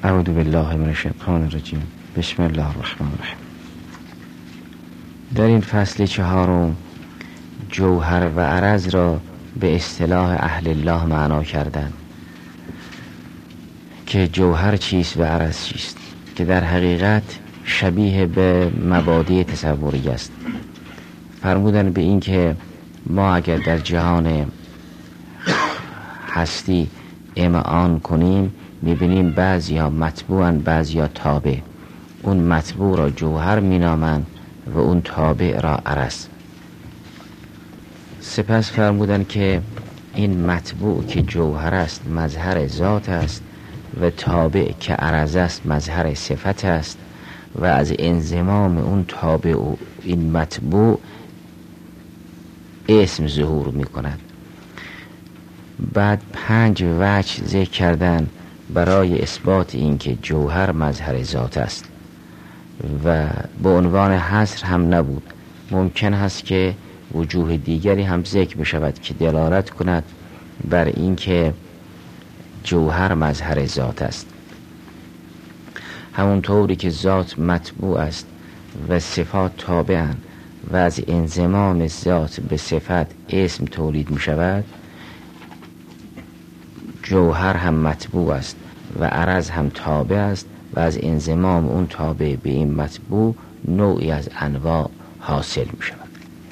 اعوذ بالله من الشیطان الرجیم. بسم الله الرحمن الرحیم. در این فصل چهارم جوهر و عرض را به اصطلاح اهل الله معنا کردند که جوهر چیست و عرض چیست، که در حقیقت شبیه به مبادی تصوری است. فرمودن به این که ما اگر در جهان هستی امعان کنیم میبینیم بعضی ها مطبوعن، بعضی ها تابع. اون مطبوع را جوهر مینامند و اون تابع را عرض. سپس فرمودن که این مطبوع که جوهر است مظهر ذات است و تابع که عرض است مظهر صفت است و از انضمام اون تابع و این مطبوع اسم ظهور می کند. بعد 5 وجه ذکر کردن برای اثبات این که جوهر مظهر ذات است و به عنوان حصر هم نبود. ممکن هست که وجوه دیگری هم ذکر بشود که دلالت کند بر این که جوهر مظهر ذات است. همونطوری که ذات مطبوع است و صفات تابعن و از انضمام ذات به صفت اسم تولید می شود، جوهر هم مطبوع است و عرض هم تابع است و از انضمام اون تابع به این مطبوع نوعی از انواع حاصل می شود.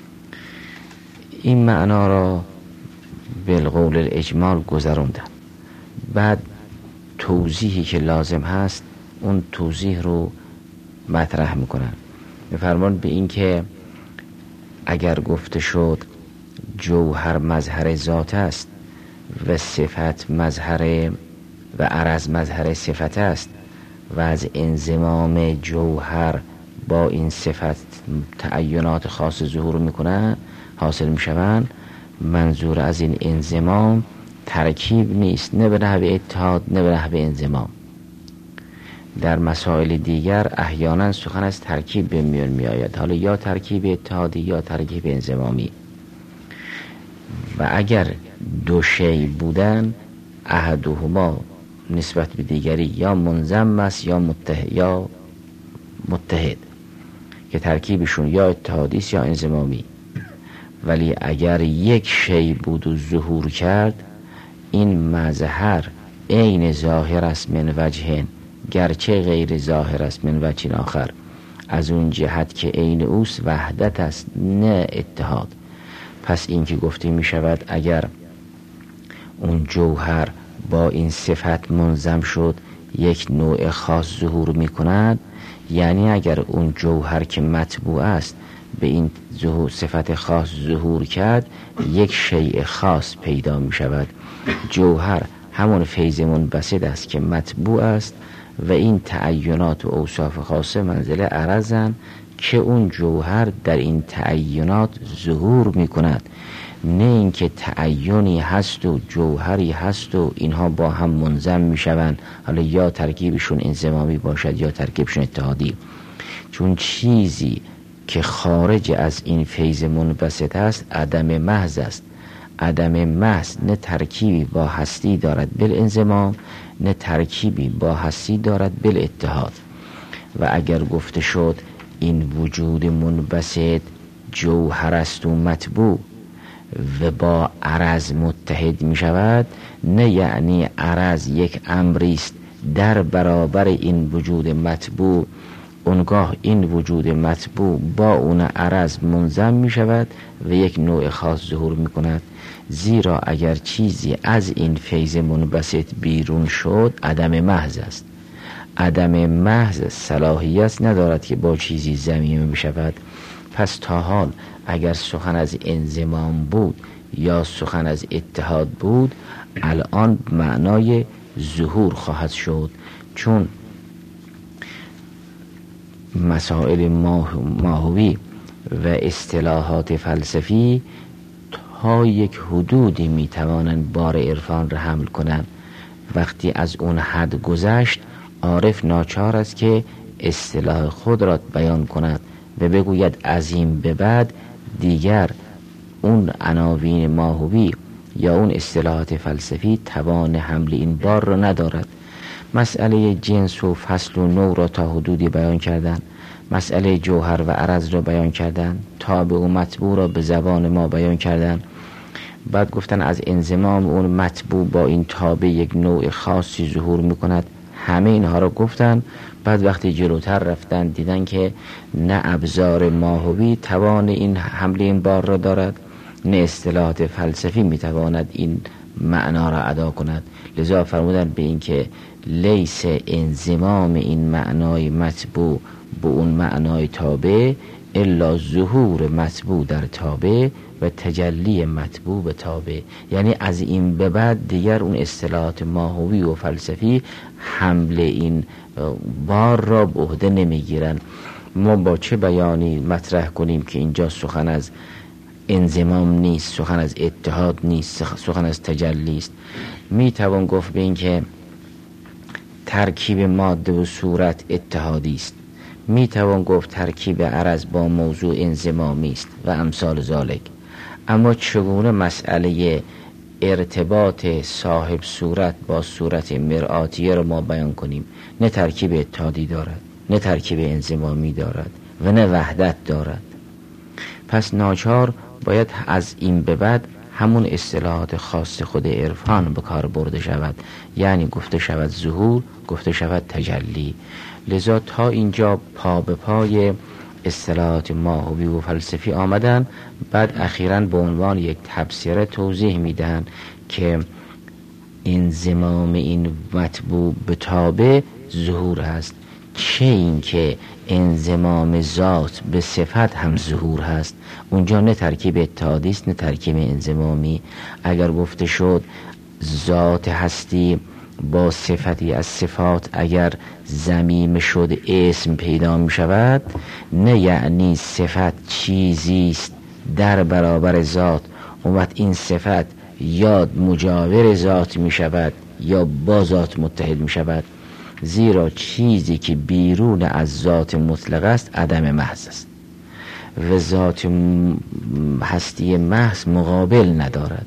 این معنا را بالقول الاجمال گذروندن. بعد توضیحی که لازم هست اون توضیح رو مطرح میکنن. میفرمان به این که اگر گفته شد جوهر مظهر ذات است و صفت مظهر و عرض مظهر صفت است و از انضمام جوهر با این صفت تعینات خاص ظهور میکنن حاصل میشوند، منظور از این انضمام ترکیب نیست، نه به نحو اتحاد نه به نحو انضمام. در مسائل دیگر احیانا سخن از ترکیب به میان می آید، حالا یا ترکیب اتحادی یا ترکیب انضمامی. و اگر دو شی بودن احدهما نسبت به دیگری یا منضم است یا متحد که ترکیبشون یا اتحادی است یا انضمامی. ولی اگر یک شی بود و ظهور کرد، این مظهر عین ظاهر است من وجه، گرچه غیر ظاهر است من وجه آخر، از اون جهت که عین اوست وحدت است نه اتحاد. پس این که گفته می شود اگر اون جوهر با این صفت منضم شد یک نوع خاص ظهور می کند، یعنی اگر اون جوهر که مطبوع است به این صفت خاص ظهور کرد یک شیء خاص پیدا می شود. جوهر همون فیض منبسط است که مطبوع است و این تعینات و اوصاف خاصه منزل عرضن که اون جوهر در این تعینات ظهور می کند، نه اینکه تعینی هست و جوهری هست و اینها با هم منضم می شوند، حالا یا ترکیبشون انضمامی باشد یا ترکیبشون اتحادی. چون چیزی که خارج از این فیض منبسط است عدم محض است. عدم محض نه ترکیبی با هستی دارد بالانضمام نه ترکیبی با هستی دارد بالاتحاد. و اگر گفته شد این وجود منبسط جوهر است و مطبوع و با عرض متحد می شود، نه یعنی عرض یک امری است در برابر این وجود مطبوع، اونگاه این وجود مطبوع با اون عرض منضم می شود و یک نوع خاص ظهور می کند. زیرا اگر چیزی از این فیض منبسط بیرون شد عدم محض است. عدم محض صلاحیت ندارد که با چیزی ضمیمه می شود. پس تا حال اگر سخن از انضمام بود یا سخن از اتحاد بود، الان معنای ظهور خواهد شد. چون مسائل ماهوی و اصطلاحات فلسفی تا یک حدودی می توانند بار عرفان را حمل کنند. وقتی از اون حد گذشت عارف ناچار است که اصطلاح خود را بیان کند و بگوید از این به بعد دیگر اون عناوین ماهوی یا اون اصطلاحات فلسفی توان حمل این بار را ندارد. مسئله جنس و فصل و نوع را تا حدودی بیان کردن، مسئله جوهر و عرض را بیان کردن، تابع و مطبوع را به زبان ما بیان کردن. بعد گفتن از انضمام اون مطبوع با این تابع یک نوع خاصی ظهور میکند. همه اینها را گفتن. بعد وقتی جلوتر رفتن دیدن که نه ابزار ماهوی توان این حمل این بار را دارد، نه اصطلاحات فلسفی میتواند این معنا را ادا کند. لذا فرمودن به این که لیس انضمام این معنای مطبوع به اون معنای تابع الا ظهور مطبوع در تابع و تجلی مطبوع به تابع. یعنی از این به بعد دیگر اون اصطلاحات ماهوی و فلسفی حمل این بار را به عهده نمیگیرن. ما با چه بیانی مطرح کنیم که اینجا سخن از انضمام نیست، سخن از اتحاد نیست، سخن از تجلی است؟ می توان گفت به این که ترکیب ماده و صورت اتحادی است، می توان گفت ترکیب عرض با موضوع انضمامی است و امثال ذالک. اما چگونه مسئله ارتباط صاحب صورت با صورت مرآتیه را ما بیان کنیم؟ نه ترکیب اتحادی دارد، نه ترکیب انضمامی دارد و نه وحدت دارد. پس ناچار باید از این به بعد همون اصطلاحات خاص خود عرفان به کار برده شود، یعنی گفته شود ظهور، گفته شود تجلی. لذا تا اینجا پا به پای اصطلاحات ماهوی و فلسفی آمدن. بعد اخیراً به عنوان یک تبصره توضیح میدن که انضمام این مطبوع به تابع ظهور هست. چه این که انضمام ذات به صفت هم ظهور هست. اونجا نه ترکیب اتحادی است نه ترکیب انضمامی. اگر گفته شد ذات هستی با صفتی از صفات اگر ضمیم شد اسم پیدا می شود، نه یعنی صفت چیزی است در برابر ذات، اون وقت این صفت یا مجاور ذات می شود یا با ذات متحد می شود. زیرا چیزی که بیرون از ذات مطلق است عدم محض است و ذات هستی محض مقابل ندارد.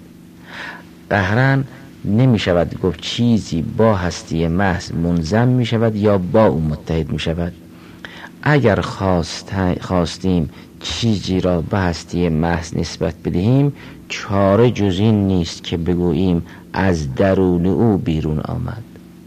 قهرن نمی شود گفت چیزی با هستی محض منضم می شود یا با اون متحد می شود. اگر خواستیم چیزی را به هستی محض نسبت بدهیم، چاره جز این نیست که بگوییم از درون او بیرون آمد،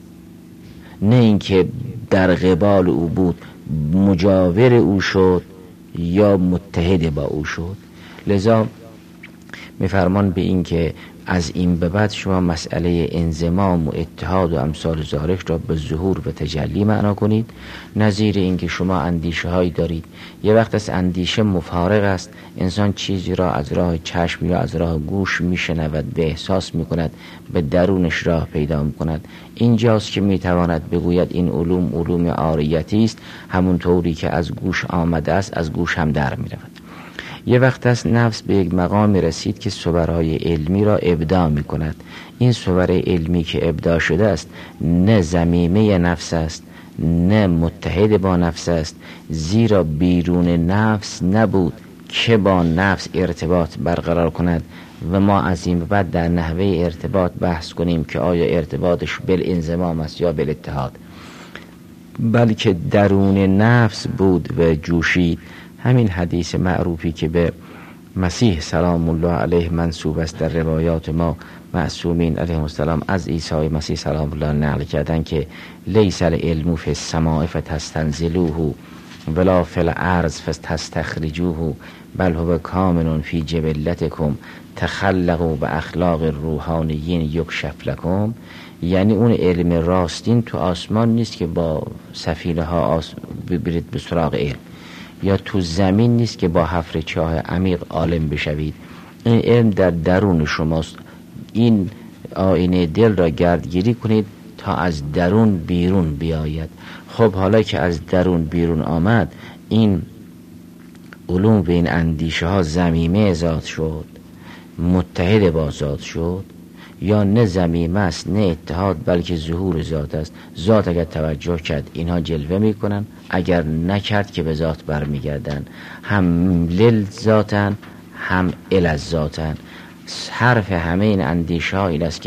نه اینکه در قبال او بود، مجاور او شد یا متحد با او شد. لذا میفرمان به این که از این به بعد شما مسئله انضمام و اتحاد و امثال ذالک را به ظهور و تجلی معنا کنید. نظیر این که شما اندیشه هایی دارید، یه وقت از اندیشه مفارق است، انسان چیزی را از راه چشم یا از راه گوش میشنود، به احساس میکند، به درونش راه پیدا میکند. اینجاست که میتواند بگوید این علوم عاریتی است، همون طوری که از گوش آمده است از گوش هم در میرود. یه وقت است نفس به یک مقامی رسید که صورهای علمی را ابداع می کند. این صور علمی که ابداع شده است نه ضمیمه نفس است نه متحد با نفس است، زیرا بیرون نفس نبود که با نفس ارتباط برقرار کند. و ما از این بعد در نحوه ارتباط بحث کنیم که آیا ارتباطش بالانضمام است یا بالاتحاد، بلکه درون نفس بود و جوشید. همین حدیث معروفی که به مسیح سلام الله علیه منسوب است در روایات ما معصومین علیهم السلام از عیسی مسیح سلام الله نقل کردن که لیس العلم فی السماء فتستنزلوه ولا فی الارض فتستخرجوه بل هو کامن فی جبلتکم تخلقوا باخلاق الروحانیین یکشف لکم. یعنی اون علم راستین تو آسمان نیست که با سفینه ها برید به سراغ علم، یا تو زمین نیست که با حفر چاه عمیق عالم بشوید. این علم در درون شماست. این آینه دل را گردگیری کنید تا از درون بیرون بیاید. خب حالا که از درون بیرون آمد، این علوم و این اندیشه ها ضمیمه ذات شد، متحد با ذات شد، یا نه ضمیمه است نه اتحاد بلکه ظهور ذات است. ذات اگر توجه کرد اینها جلوه میکنن، اگر نکرد که به ذات برمیگردن. هم لل ذاتن هم ال از ذاتن. حرف همه این اندیشه ها این است که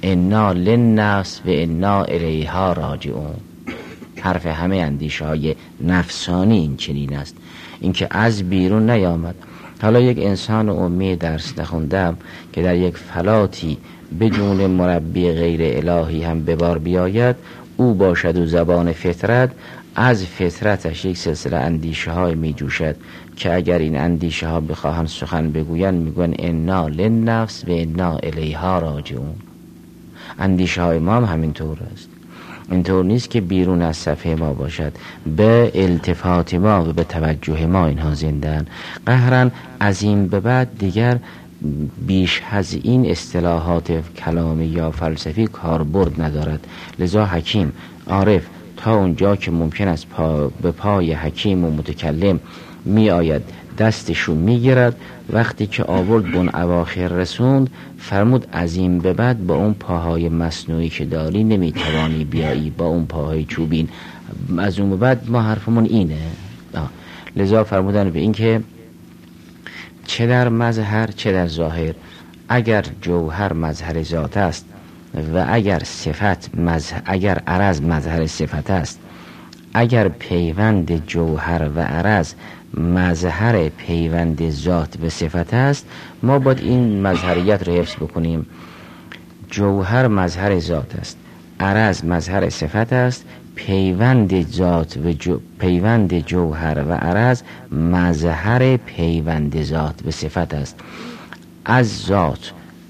انا للنفس و انا الیها راجعون. حرف همه اندیشه های نفسانی این چنین است، اینکه از بیرون نیامد. حالا یک انسان امی درس نخوندم که در یک فلاتی بدون مربی غیر الهی هم به بار بیاید، او باشد و زبان فطرت، از فطرتش یک سلسله اندیشه های می جوشد که اگر این اندیشه ها بخواهند سخن بگویند میگوین انا للنفس و انا الیها راجعون. اندیشه های ما هم همینطور است. اینطور نیست که بیرون از صفحه ما باشد، به التفات ما و به توجه ما اینها زنده‌اند. قهرن از این به بعد دیگر بیش از این اصطلاحات کلامی یا فلسفی کاربرد ندارد. لذا حکیم عارف تا اونجا که ممکن است به پای حکیم و متکلم می آید دستشو می گیرد. وقتی که آورد بن اواخر رسوند، فرمود از این به بعد با اون پاهای مصنوعی که داری نمی توانی بیایی، با اون پاهای چوبین. از اون به بعد ما حرفمون اینه. لذا فرمودن به این که چه در مظهر چه در ظاهر، اگر جوهر مظهر ذات است و اگر صفت اگر عرض مظهر صفت است، اگر پیوند جوهر و عرض مظهر پیوند ذات و صفت است، ما باید این مظهریت را حفظ بکنیم. جوهر مظهر ذات است، عرض مظهر صفت است، پیوند ذات و پیوند جوهر و عرض مظهر پیوند ذات و صفت است. از ذات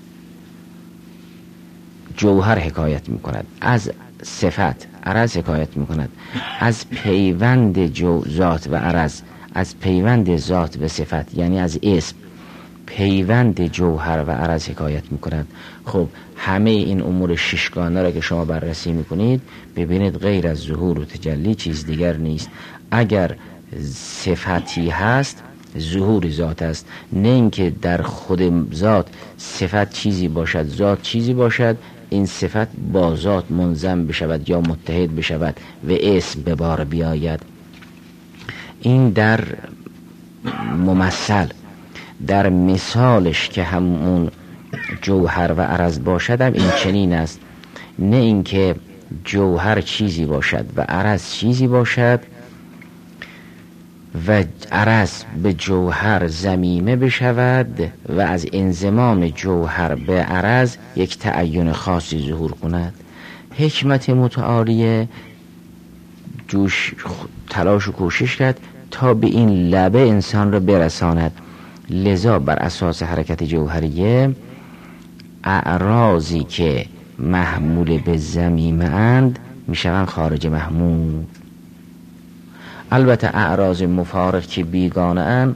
جوهر حکایت می کند، از صفت عرض حکایت می کند، از پیوند ذات و عرض، از پیوند ذات و صفت یعنی از اسم پیوند جوهر و عرض حکایت می کند. خب همه این امور ششگانه را که شما بررسی می کنید، ببینید غیر از ظهور و تجلی چیز دیگر نیست. اگر صفتی هست ظهور ذات است، نه اینکه در خود ذات صفت چیزی باشد ذات چیزی باشد، این صفت با ذات منضم بشود یا متحد بشود و اسم به بار بیاید. این در ممثل، در مثالش که همون جوهر و عرض باشد هم این چنین است. نه اینکه جوهر چیزی باشد و عرض چیزی باشد و عرض به جوهر ضمیمه بشود و از انضمام جوهر به عرض یک تعین خاصی ظهور کند. حکمت متعالیه تلاش و کوشش کرد تا به این لبه انسان را برساند. لذا بر اساس حرکت جوهریه اعراضی که محمول به ضمیمه اند میشوند خارج محمول. البته اعراض مفارق که بیگانه اند،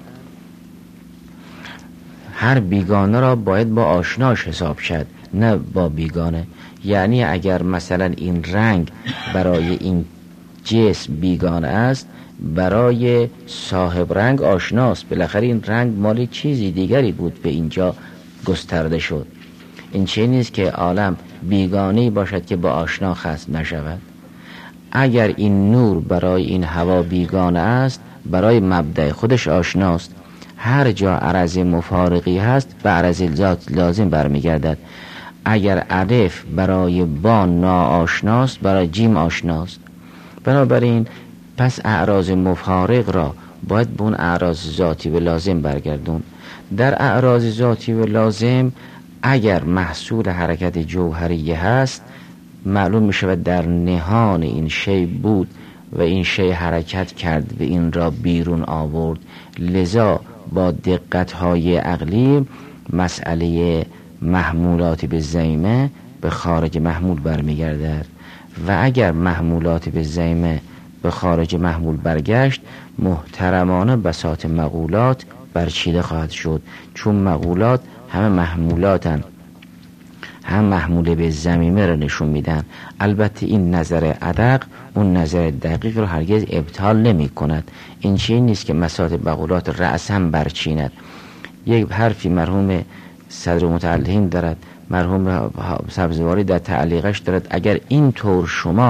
هر بیگانه را باید با آشناش حساب شد، نه با بیگانه. یعنی اگر مثلا این رنگ برای این جسم بیگانه است، برای صاحب رنگ آشناست. بالاخره این رنگ مال چیزی دیگری بود به اینجا گسترده شد. این چه نیست که عالم بیگانه‌ای باشد که با آشنا خصم نشود. اگر این نور برای این هوا بیگانه است، برای مبدأ خودش آشناست. هر جا عرض مفارقی هست به عرض ذات لازم برمیگردد. اگر الف برای با ناآشناست، برای جیم آشناست. بنابراین پس اعراض مفارق را باید به اون اعراض ذاتی و لازم برگردون. در اعراض ذاتی و لازم اگر محصول حرکت جوهریه هست، معلوم می شود در نهان این شی بود و این شی حرکت کرد و این را بیرون آورد. لذا با دقت‌های عقلی مسئله محمولات به ضمیمه به خارج محمول برمیگردد و اگر محمولات به ضمیمه به خارج محمول برگشت، محترمانه بساط مقولات برچیده خواهد شد، چون مقولات همه محمولاتن، هم محموله به ضمیمه را نشون میدن. البته این نظر ادق اون نظر دقیق رو هرگز ابطال نمی کند. این چیزی نیست که بساط مقولات رأساً برچیند. یک حرفی مرحوم صدر متعلهین دارد، مرحوم سبزواری در تعلیقش دارد، اگر این طور شما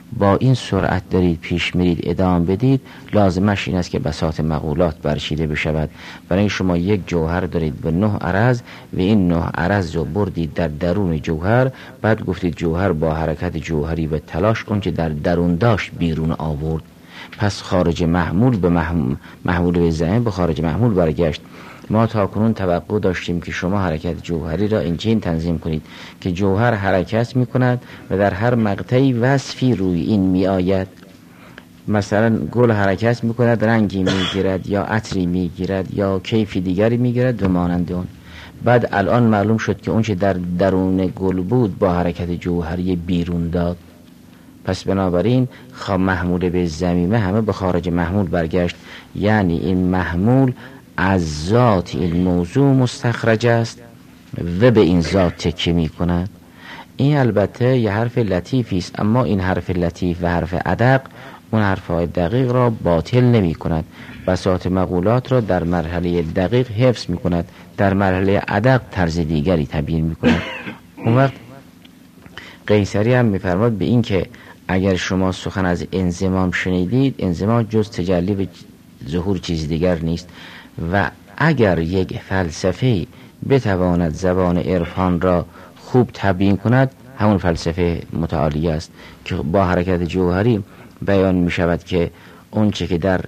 با این سرعت دارید پیش میرید ادامه بدید، لازمش این است که بساط مقولات برچیده بشود. برای شما یک جوهر دارید به 9 عرض و این 9 عرض رو بردید در درون جوهر، بعد گفتید جوهر با حرکت جوهری و تلاش اون که در درون داشت بیرون آورد. پس خارج محمول به محمول به زمین به خارج محمول برگشت. ما تا کنون توقع داشتیم که شما حرکت جوهری را اینچنین تنظیم کنید که جوهر حرکت می کند و در هر مقطعی وصفی روی این می آید. مثلا گل حرکت می کند، رنگی می گیرد یا عطری می گیرد یا کیفی دیگری می گیرد و مانند اون. بعد الان معلوم شد که اون چه در درون گل بود با حرکت جوهری بیرون داد. پس بنابراین محمول به زمینه همه به خارج محمول برگشت. یعنی این محمول از ذات این موضوع مستخرج است و به این ذات تکیه می کند. این البته یه حرف لطیفی است، اما این حرف لطیف و حرف ادق اون حرفهای دقیق را باطل نمی کند. بساط مقولات را در مرحله دقیق حفظ می کند، در مرحله ادق طرز دیگری تبیین می کند. اون وقت قیصری هم می فرماد به این که اگر شما سخن از انضمام شنیدید، انضمام جز تجلی به ظهور چیز دیگر نیست و اگر یک فلسفه بتواند زبان عرفان را خوب تبیین کند، همون فلسفه متعالی است که با حرکت جوهری بیان می شود که اون چه که در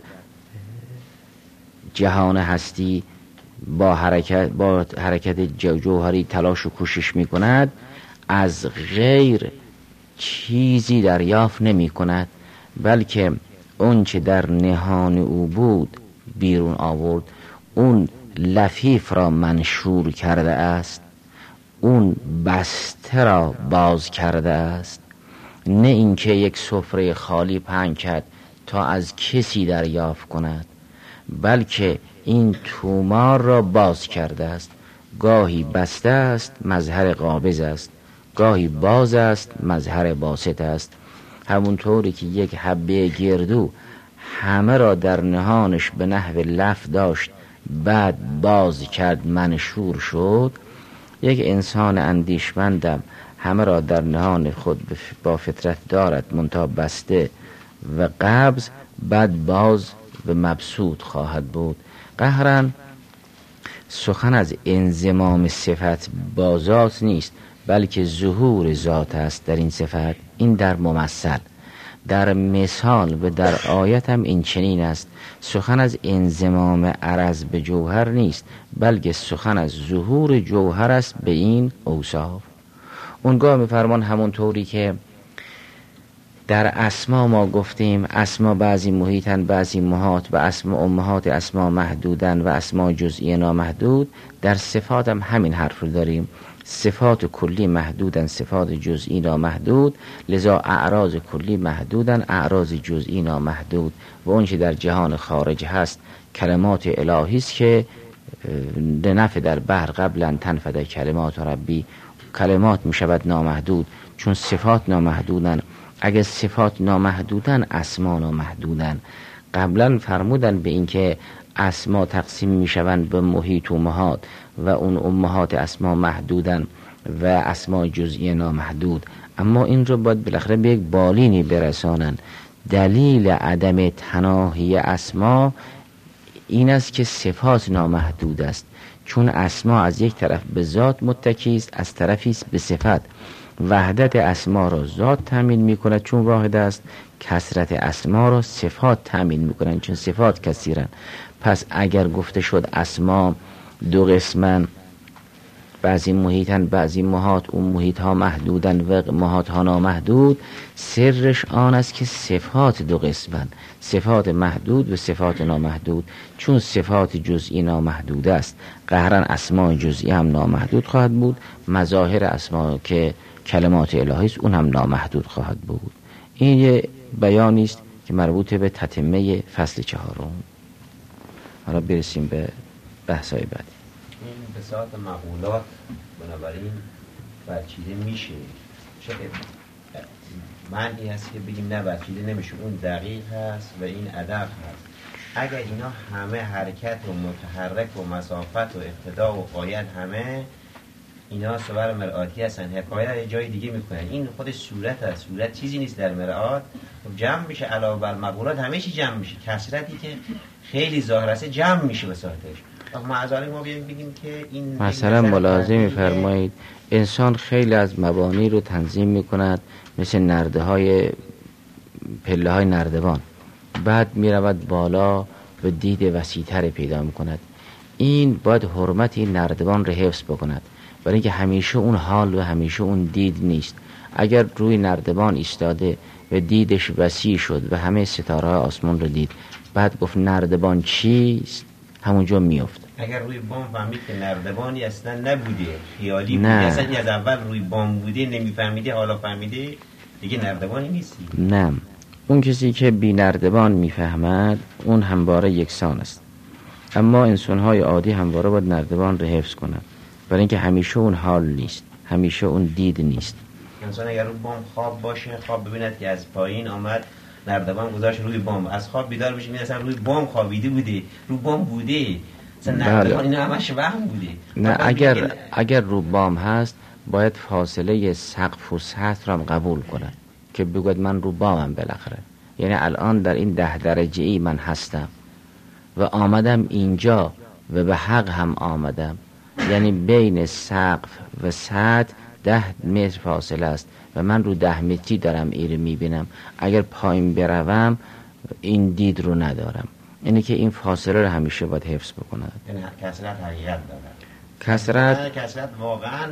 جهان هستی با حرکت جوهری تلاش و کوشش می کند، از غیر چیزی دریافت نمی کند، بلکه اون چه در نهان او بود بیرون آورد، اون لفیف را منشور کرده است، اون بسته را باز کرده است. نه اینکه یک سفره خالی پهن کرد تا از کسی دریافت کند، بلکه این تومار را باز کرده است. گاهی بسته است مظهر قابض است، گاهی باز است مظهر باسط است. همونطوری که یک حبه گردو همه را در نهانش به نحو لف داشت، بعد باز کرد منشور شد، یک انسان اندیشمندم همه را در نهان خود با فطرت دارد، منتها بسته و قبض، بعد باز و مبسوط خواهد بود. قهرن سخن از انضمام صفت با ذات نیست، بلکه ظهور ذات است در این صفت. این در ممثل، در مثال و در آیت هم این چنین است. سخن از انضمام عرض به جوهر نیست، بلکه سخن از ظهور جوهر است به این اوصاف. اونگاه میفرمان همونطوری که در اسما ما گفتیم اسما بعضی محیطن بعضی محاط و اسما امهات اسما محدودن و اسما جزئی نامحدود، در صفات هم همین حرف رو داریم. صفات کلی محدودن، صفات جزئی نامحدود، لذا اعراض کلی محدودن، اعراض جزئی نامحدود. و اون چه در جهان خارج هست کلمات الهی است که نفع در بحر قبلا تنفد کلمات ربی، کلمات می شود نامحدود چون صفات نامحدودن. اگر صفات نامحدودن اسما نامحدودن. قبلا فرمودن به این که اسما تقسیم می شوند به محیط و محاط و اون امهات اسما محدودن و اسما جزئی نامحدود، اما این رو باید بالاخره به یک بالینی برسانن. دلیل عدم تناهی اسما این است که صفات نامحدود است، چون اسما از یک طرف به ذات متکی است، از طرفی است به صفت. وحدت اسما را ذات تامین می کند چون واحد است، کثرت اسما را صفات تامین می کنند چون صفات کثیرند. پس اگر گفته شد اسما دو قسمن، بعضی محیطن بعضی محاط، اون محیط ها محدودن و محاط ها نامحدود، سرش آن است که صفات دو قسمن، صفات محدود و صفات نامحدود. چون صفات جزئی نامحدود است، قهرن اسماء جزئی هم نامحدود خواهد بود، مظاهر اسما که کلمات الهی است اون هم نامحدود خواهد بود. این یه بیانی است که مربوط به تتمه فصل 4. حالا برسیم به بحث‌های بعدی. این بساط مقولات بنابراین برچیده میشه، چه معنی هست که بگیم نه برچیده نمیشه، اون دقیق هست و این ادق هست. اگر اینا همه حرکت و متحرک و مسافت و اقتدا و غایت همه اینا صور مرآتی هستن، حکایت یه جای دیگه میکنن. این خود صورت هست، صورت چیزی نیست در مرآت. جمع میشه علاوه بر مقولات همه چی جمع میشه. کسرتی که خیلی ظاهر است جمع میشه به صورتش. معذالک ما بگیم که این مثلا ملاحظه میفرمایید انسان خیلی از مبانی رو تنظیم میکند مثل نرده های پله های نردبان، بعد میرود بالا و دید وسیع‌تر پیدا میکند. این باید حرمت این نردبان رو حفظ بکند، برای اینکه همیشه اون حال و همیشه اون دید نیست. اگر روی نردبان ایستاده و دیدش وسیع شد و همه ستاره آسمان رو دید، بعد گفت نردبان چیست، همونجا میفت. اگر روی بام فهمید که نردبانی اصلا نبوده، خیالی بوده، اصلا از اول روی بام بوده نمیفهمیده، حالا فهمیده، دیگه نردبانی نیستی. نه، اون کسی که بی نردبان میفهمد اون همواره یکسان است، اما انسان‌های عادی همواره باید نردبان رو حفظ کنند، برای اینکه همیشه اون حال نیست، همیشه اون دید نیست. انسان اگر روی بام خواب باشه، خواب ببیند که از پایین آمد نردبان گذاشت روی بام، از خواب بیدار بشه می‌بینه اصلا روی بام خوابیده بوده، روی بام بوده، اصلا نردبان اینا همش وهم بوده. نه، اگر رو بام هست باید فاصله سقف و سطح را قبول کنه که بگوید من رو بامم بالاخره، یعنی الان در این 10 درجه ای من هستم و آمدم اینجا و به حق هم آمدم، یعنی بین سقف و سطح 10 متر فاصله است و من رو 10 متری دارم ایره میبینم. اگر پایین بروم این دید رو ندارم. اینه که این فاصله رو همیشه باید حفظ بکند. یعنی کسرت حقیقت دارد. کسرت واقعا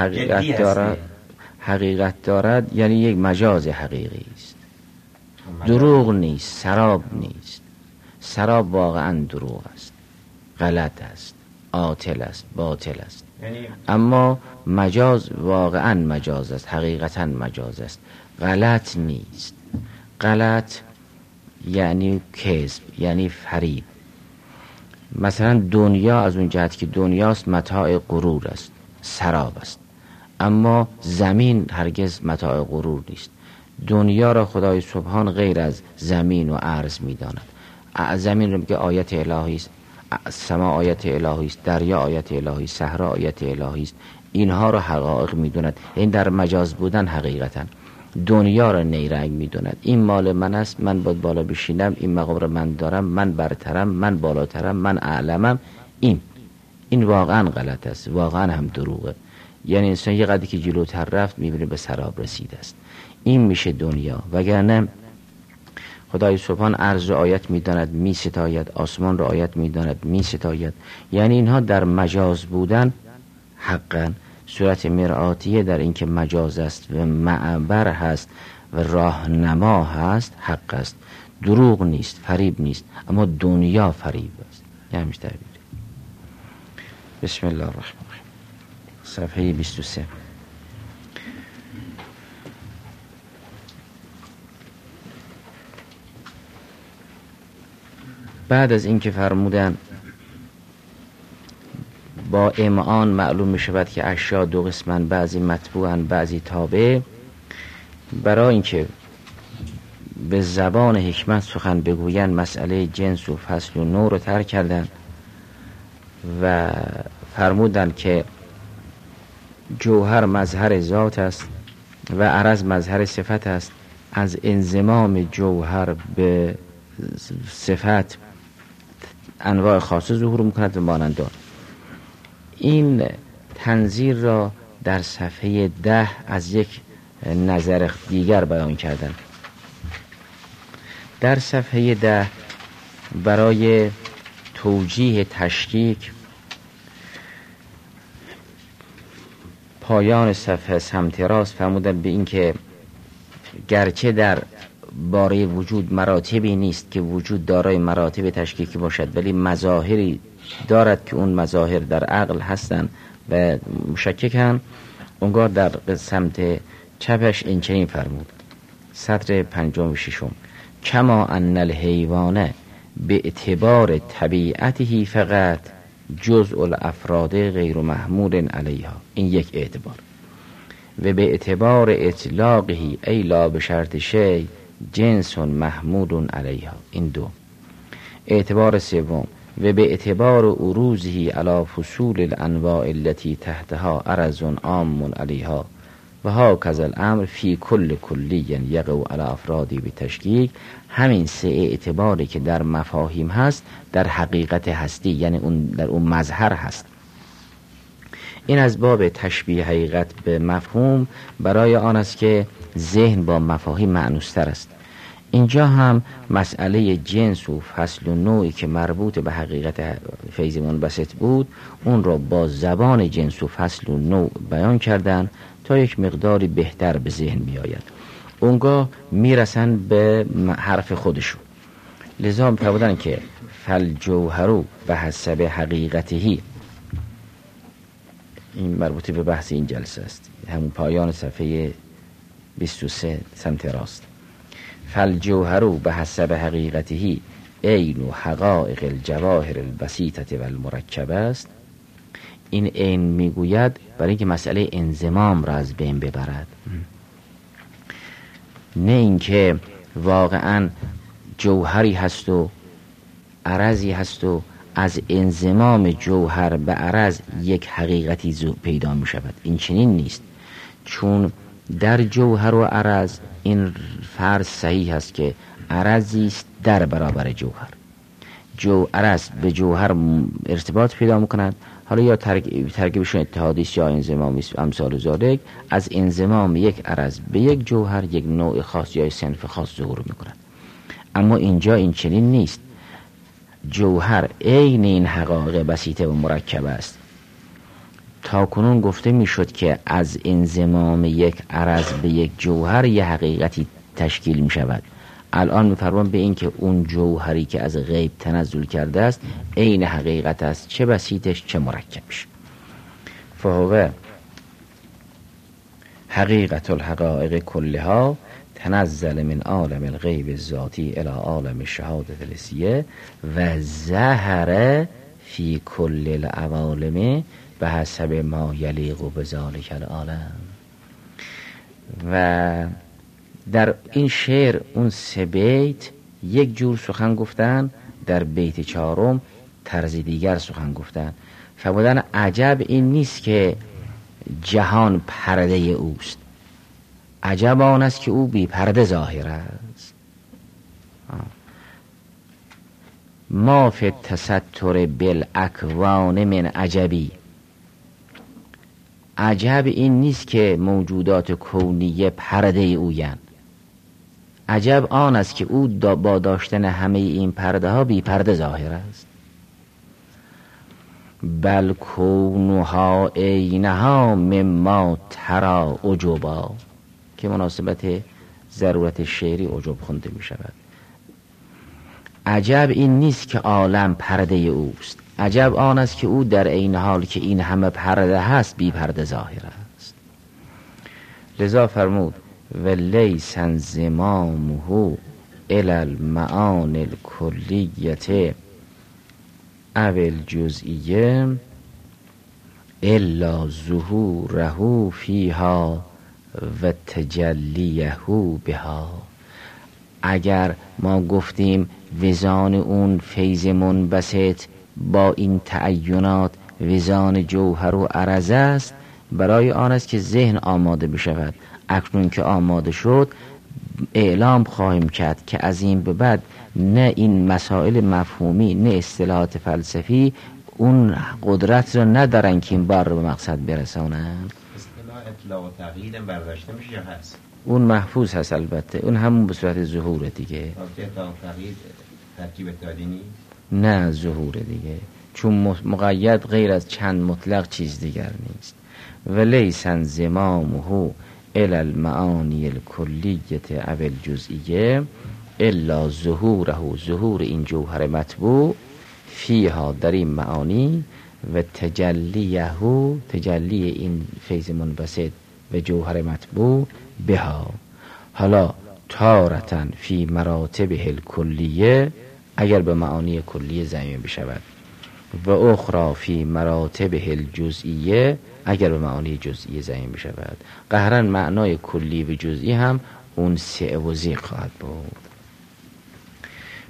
حقیقت دارد، یعنی یک مجاز حقیقی است. دروغ نیست، سراب نیست. سراب واقعا دروغ است، غلط است، عاطل است، باطل است. اما مجاز واقعا مجاز است، حقیقتا مجاز است، غلط نیست. غلط یعنی کذب، یعنی فریب. مثلا دنیا از اون جهت که دنیاست متاع غرور است، سراب است، اما زمین هرگز متاع غرور نیست. دنیا را خدای سبحان غیر از زمین و ارض می‌داند. زمین رو میگه آیت الهی است، سما آیت الهی است، دریا آیت الهی است، صحرا آیت الهی است. اینها رو حقایق می‌داند، این در مجاز بودن حقیقتا. دنیا را نیرنگ می‌داند، این مال من است، من باید بالا بشینم، این مقام را من دارم، من برترم، من بالاترم، من اعلمم. این واقعا غلط است، واقعا هم دروغه. یعنی انسان یه قدری که جلوتر رفت می‌بینه به سراب رسیده است. این میشه دنیا. وگرنه خدای سبحان ارض را آیت می‌داند، می‌ستاید، آسمان را آیت می‌داند، می‌ستاید. یعنی اینها در مجاز بودن حقاً صورت مرآتیه در اینکه مجاز است و معبر هست و راهنما هست، حق است، دروغ نیست، فریب نیست. اما دنیا فریب است. یعنی تعبیر. بسم الله الرحمن الرحیم. صفحه 23. بعد از اینکه فرمودن با امعان معلوم می شود که اشیا 2 قسمن، بعضی مطبوعن بعضی تابع، برای اینکه به زبان حکمت سخن بگویند مسئله جنس و فصل و نوع رو ترک کردن و فرمودن که جوهر مظهر ذات است و عرض مظهر صفت است. از انضمام جوهر به صفت انواع خاصه ظهور میکند و مانندان. این تنظیر را در صفحه 10 از یک نظر دیگر بیان کردن. در صفحه 10 برای توجیه تشکیک پایان صفحه سمت راست فرمودن به این که گرچه در باره وجود مراتبی نیست که وجود دارای مراتب تشکیکی باشد، ولی مظاهری دارد که اون مظاهر در عقل هستند و مشککن. اونگاه در سمت چپش این چنین فرمود، سطر 56: کما ان الحیوان به اعتبار طبیعته فقط جزء الافراد غیر محمول علیها. این یک اعتبار. و به اعتبار اطلاقه ای لا به شرط شی جنس محمول علیها. این 2. اعتبار سوم و به اعتبار عروضه علی فصول الانواع التي تحتها عرض عام علیها و هاکذا الامر فی کل کلی یقع علی افرادی به تشکیک. همین سه اعتباری که در مفاهیم هست در حقیقت هستی، یعنی اون در اون مظهر هست. این از باب تشبیه حقیقت به مفهوم برای آن است که ذهن با مفاهیم مأنوستر است. اینجا هم مسئله جنس و فصل و نوعی که مربوط به حقیقت فیض منبسط بود اون را با زبان جنس و فصل و نوع بیان کردن تا یک مقداری بهتر به ذهن بیاید. اونگاه میرسن به حرف خودشون. لذا فرمودن که فالجوهر به حسب حقیقتهی، این مربوط به بحث این جلسه است، همون پایان صفحه 23 سمت راست. فالجوهر به حسب حقیقتهی عین و حقائق الجواهر البسیطه و المرکبه است. این عین میگوید برای اینکه مسئله انضمام را از بین ببرد، نه اینکه واقعا جوهری هست و عرضی هست و از انضمام جوهر به عرض یک حقیقتی پیدا می شود. این چنین نیست، چون در جوهر و عرض این فرض صحیح است که عرضی است در برابر جوهر. عرض به جوهر ارتباط پیدا میکنند، حالا یا ترکیبشون اتحادی است یا انضمامی است، امثال ذالک. از انضمام یک عرض به یک جوهر یک نوع خاص یا صنف خاص ظهور میکنند. اما اینجا این چنین نیست. جوهر عین این حقایق بسیطه و مرکبه است. تا کنون گفته میشد که از انضمام یک عرض به یک جوهر یک حقیقتی تشکیل می شود. الان میفرمان به این که اون جوهری که از غیب تنزل کرده است عین حقیقت است، چه بسیطش چه مرکبش. فهو حقیقت الحقائق کلها تنزل من عالم الغیب الذاتی الى عالم الشهادة الحسیه و ظهر فی کل العوالم به حسب ما یلیق بذالک العالم. و در این شعر اون سه بیت یک جور سخن گفتن، در بیت چهارم طرز دیگر سخن گفتن. فرمودن عجب این نیست که جهان پرده اوست، عجب آن است که او بی پرده ظاهر است. ما فی التستر بالاکوان من عجبی، عجب این نیست که موجودات کونیه پرده اویند، عجب آن است که او با داشتن همه این پرده ها بی پرده ظاهر است. بل کونها عینها مما ترا عجبا، که مناسبت ضرورت شعری عجب خونده می شود. عجب این نیست که عالم پرده اوست، عجب آن است که او در عین حال که این همه پرده هست بی پرده ظاهر است. لذا فرمود و لیس انضمامه الی المعانی الکلیه او الجزئیه الا ظهوره فیها و تجلیه بها. اگر ما گفتیم وزان اون فیض منبسط با این تعینات وزان جوهر و عرض است، برای آن است که ذهن آماده بشود. اکنون که آماده شد اعلام خواهیم کرد که از این به بعد نه این مسائل مفهومی نه اصطلاحات فلسفی اون قدرت را ندارن که این بار رو به مقصد برسانن. اصطلاح اطلاق و تغییر برداشته میشه یا هست؟ اون محفوظ هست البته، اون همون به صورت ظهور دیگه. اطلاق و تغییر ترکیب اتحادی نیست؟ نه ظهور دیگه، چون مقید غیر از چند مطلق چیز دیگر نیست. ولیس انضمامه الی المعانی الکلیه او الجزئیه الا ظهوره، ظهور این جوهر مطبوع فیها در این معانی و تجلیه، تجلی این فیض منبسط و جوهر مطبوع بها. حالا تارتن فی مراتبه الکلیه، اگر به معانی کلیه ضمیر بشود، و اخرى فی مراتبه الجزئیه، اگر به معانی جزئی ضمیر بشود. قهرن معنای کلی و جزئی هم اون سه و زیق خواهد بود.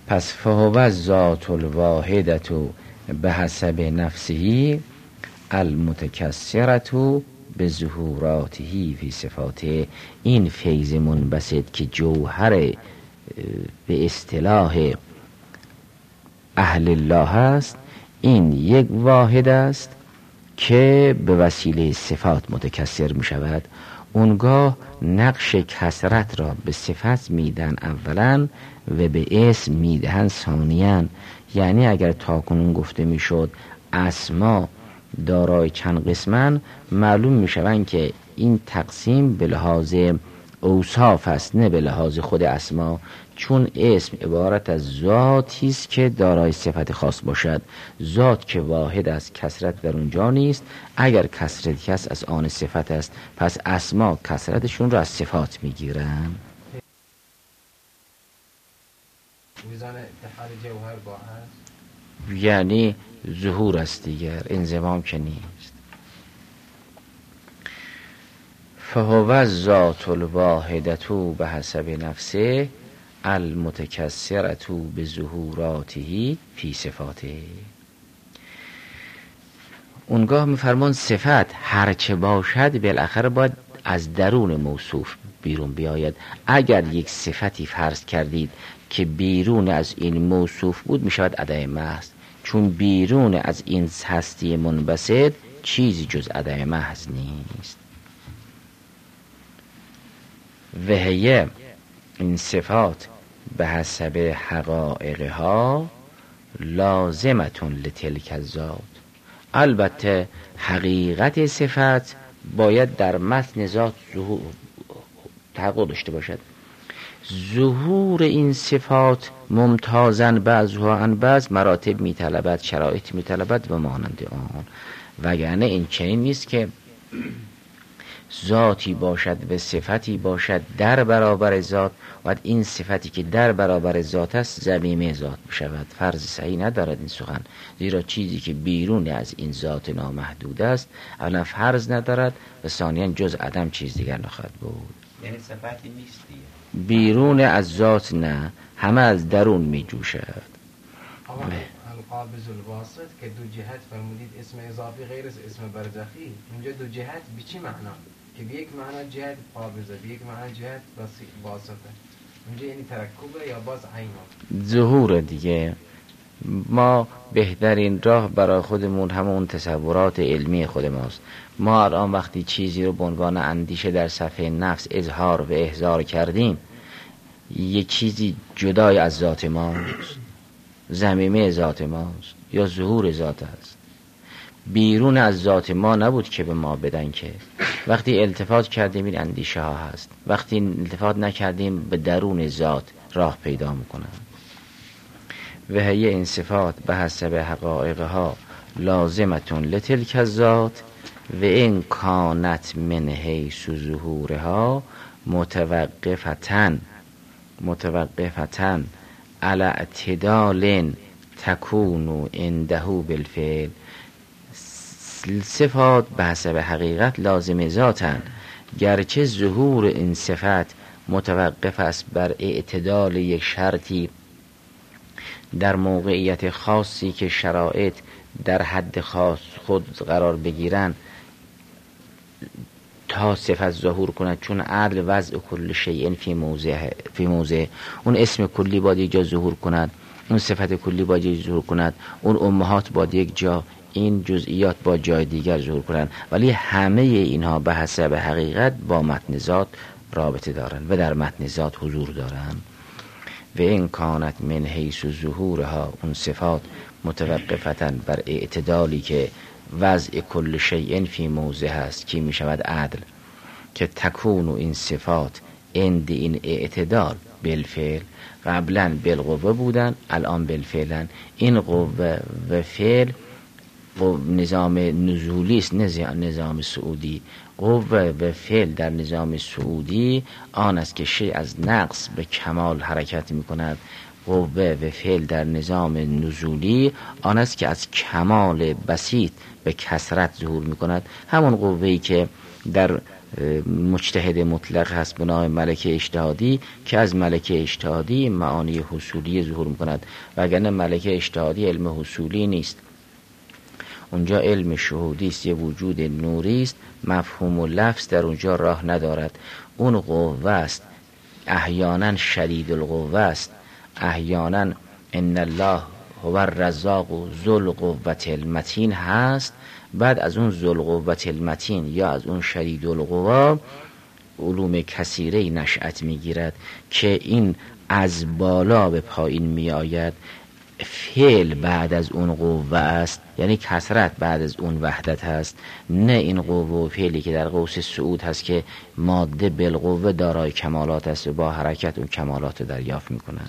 پس فهو ذات الواحدت به حسب نفسه المتکثرة به ظهوراته فی صفاته. این فیض منبسط که جوهر به اصطلاح اهل الله است، این یک واحد است که به وسیله صفات متکثر می شود. اونگاه نقش کثرت را به صفت میدن اولا و به اسم میدهن ثانیاً. یعنی اگر تاکنون گفته میشد اسما دارای چند قسمن، معلوم میشوند که این تقسیم به لحاظ اوصاف است نه به لحاظ خود اسما، چون اسم عبارت از ذاتی است که دارای صفت خاص باشد. ذات که واحد است کثرت در اونجا نیست، اگر کثرت کس از آن صفت است، پس اسما کثرتشون را از صفات میگیرن. میزان اتحاد جوهر با هست، یعنی ظهور است دیگر، انضمام که نیست. فهو ذات الواحدت به حسب نفسه المتکثرة به ظهوراته فی صفاته. اونگاه میفرمان صفت هرچه باشد بالاخره باید از درون موصوف بیرون بیاید. اگر یک صفتی فرض کردید که بیرون از این موصوف بود، میشود عدم محض، چون بیرون از این هستی منبسط چیزی جز عدم محض نیست. وهیه این صفات به حسب حقایقها لازمتون لتلک الذات. البته حقیقت صفت باید در متن ذات تحقق داشته باشد. ظهور این صفات ممتازن بعضها عن بعض مراتب میطلبد، شرایط میطلبد و مانند آن. وگرنه این چنین نیست که ذاتی باشد و صفتی باشد در برابر ذات و این صفتی که در برابر ذات است ضمیمه ذات بشود. فرض صحیح ندارد این سخن، زیرا چیزی که بیرون از این ذات نامحدود است اولا فرض ندارد و ثانیاً جز عدم چیز دیگر نخواهد بود. یعنی صفتی نیست دیگه. بیرون از ذات نه، همه از درون می جوشد. آقا القابض الواسط که دو جهت فرمودید، اسم اضافی غیر از اسم برزخی، اونجا دو جهت به چی معنا؟ که به یک معنا جهت قابضه، به یک معنا جهت واسطه. اونجا یعنی ترکبه یا باز عینه؟ ظهور دیگه. ما بهترین راه برای خودمون همون تصورات علمی خود ماست. ما الان وقتی چیزی رو به عنوان اندیشه در صفحه نفس اظهار و احضار کردیم، یک چیزی جدای از ذات ماست، ضمیمه ذات ماست یا ظهور ذات است. بیرون از ذات ما نبود که به ما بدن که وقتی التفات کردیم این اندیشه ها هست، وقتی التفات نکردیم به درون ذات راه پیدا میکنن. و هی این صفات به حسب حقایقها لازمتون لتلک الذات و این کانت من حیث ظهورها متوقفتن علی اعتدال تکون عنده بالفعل. صفات به حسب حقیقت لازم ذاتن، گرچه ظهور این صفت متوقف است بر اعتدال یک شرطی در موقعیت خاصی که شرایط در حد خاص خود قرار بگیرن تا صفت ظهور کند، چون عدل وضع کل شیء فی موضع. اون اسم کلی باید یک جا ظهور کند، اون صفت کلی باید یک جا ظهور کند، اون امهات باید یک جا، این جزئیات با جای دیگر ظهور کنند، ولی همه اینها به حسب حقیقت با متن ذات رابطه دارند و در متن ذات حضور دارند. و این کانت من حیث ظهورها، اون صفات متوقفتن بر اعتدالی که وضع کل شیء فی موضع هست که می شود عدل، که تکون این صفات عند این اعتدال بالفعل. قبلا بالقوه بودن، الان بالفعلن. این قوه و فعل نظام نزولی است، نظام سعودی. قوه و فعل در نظام سعودی آن است که شیء از نقص به کمال حرکت می کند. قوه و فعل در نظام نزولی آن است که از کمال بسیط به کثرت ظهور می کند. همون قوه‌ای که در مجتهد مطلق هست به نام ملکه اجتهادی که از ملکه اجتهادی معانی حصولی ظهور میکند، وگرنه ملکه اجتهادی علم حصولی نیست، اونجا علم شهودی است، یه وجود نوری است، مفهوم و لفظ در اونجا راه ندارد. اون قوه است، احیانا شدید القوه است، احیانا ان الله هو الرزاق و ذو القوة المتین هست. بعد از اون ذو القوة المتین یا از اون شدید القوا علوم کثیره نشأت میگیرد که این از بالا به پایین می آید. فعل بعد از اون قوه است، یعنی کثرت بعد از اون وحدت هست، نه این قوه و فعلی که در قوس صعود هست که ماده بالقوه دارای کمالات است و با حرکت اون کمالات دریافت میکنه.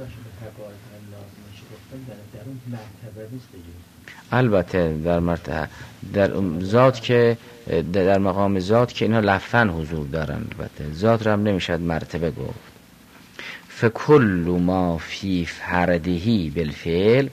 البته در مرتبه در ذات که در مقام ذات که اینا لفظاً حضور دارن، البته ذات را هم نمیشد مرتبه گفت. فکل ما فی فردهی بالفعل،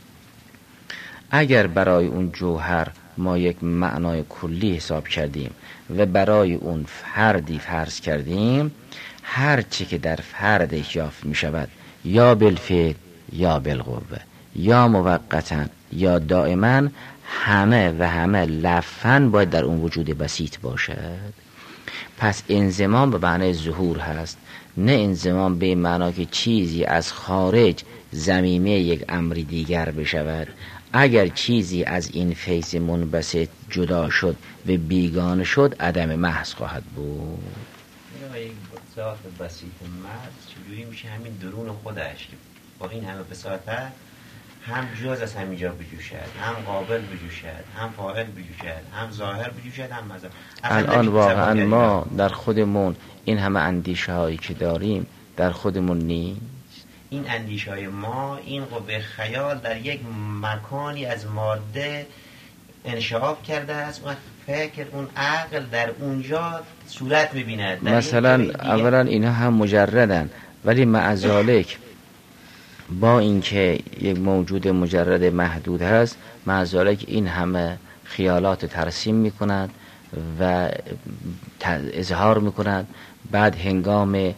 اگر برای اون جوهر ما یک معنای کلی حساب کردیم و برای اون فردی فرض کردیم، هر چی که در فردش یافت می شود یا بالفعل یا بالقوه یا موقتا یا دائما، همه و همه لفظاً باید در اون وجود بسیط باشد. پس انضمام به معنی ظهور هست، نه انضمام به معنا که چیزی از خارج ضمیمه یک امری دیگر بشود. اگر چیزی از این فیض منبسط جدا شد و بیگانه شد، عدم محض خواهد بود. این ذات بسیط محض چجوری میشه همین درون خودش که با این همه بساطت هم جز از همینجا بجوشد، هم قابل بجوشد، هم فاعل بجوشد، هم ظاهر بجوشد، هم مظهر. الان واقعا ما در خودمون این همه اندیشه هایی که داریم در خودمون نیست. این اندیشه های ما این قوه خیال در یک مکانی از ماده انشعاب کرده است و فکر اون عقل در اونجا صورت می‌بیند. مثلا اولا اینا هم مجردن، ولی مع ذالک با اینکه یک موجود مجرد محدود هست، مع ذالک این همه خیالات ترسیم میکنند و اظهار میکنند، بعد هنگام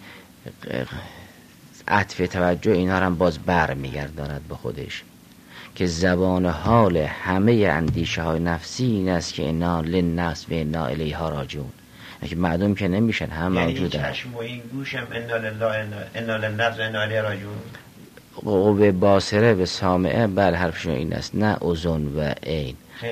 عطف توجه اینا هم باز بر میگرداند به خودش، که زبان حال همه اندیشه های نفسی این است که انا للنفس و انا الیها راجعون، که معلوم که نمیشن، هم موجودن. یعنی این چشم و این گوشم انا لله انا للنفس و انا الیها راجعون. قوه باصره و سامعه بل حرفشون این است، نه اذن و عین.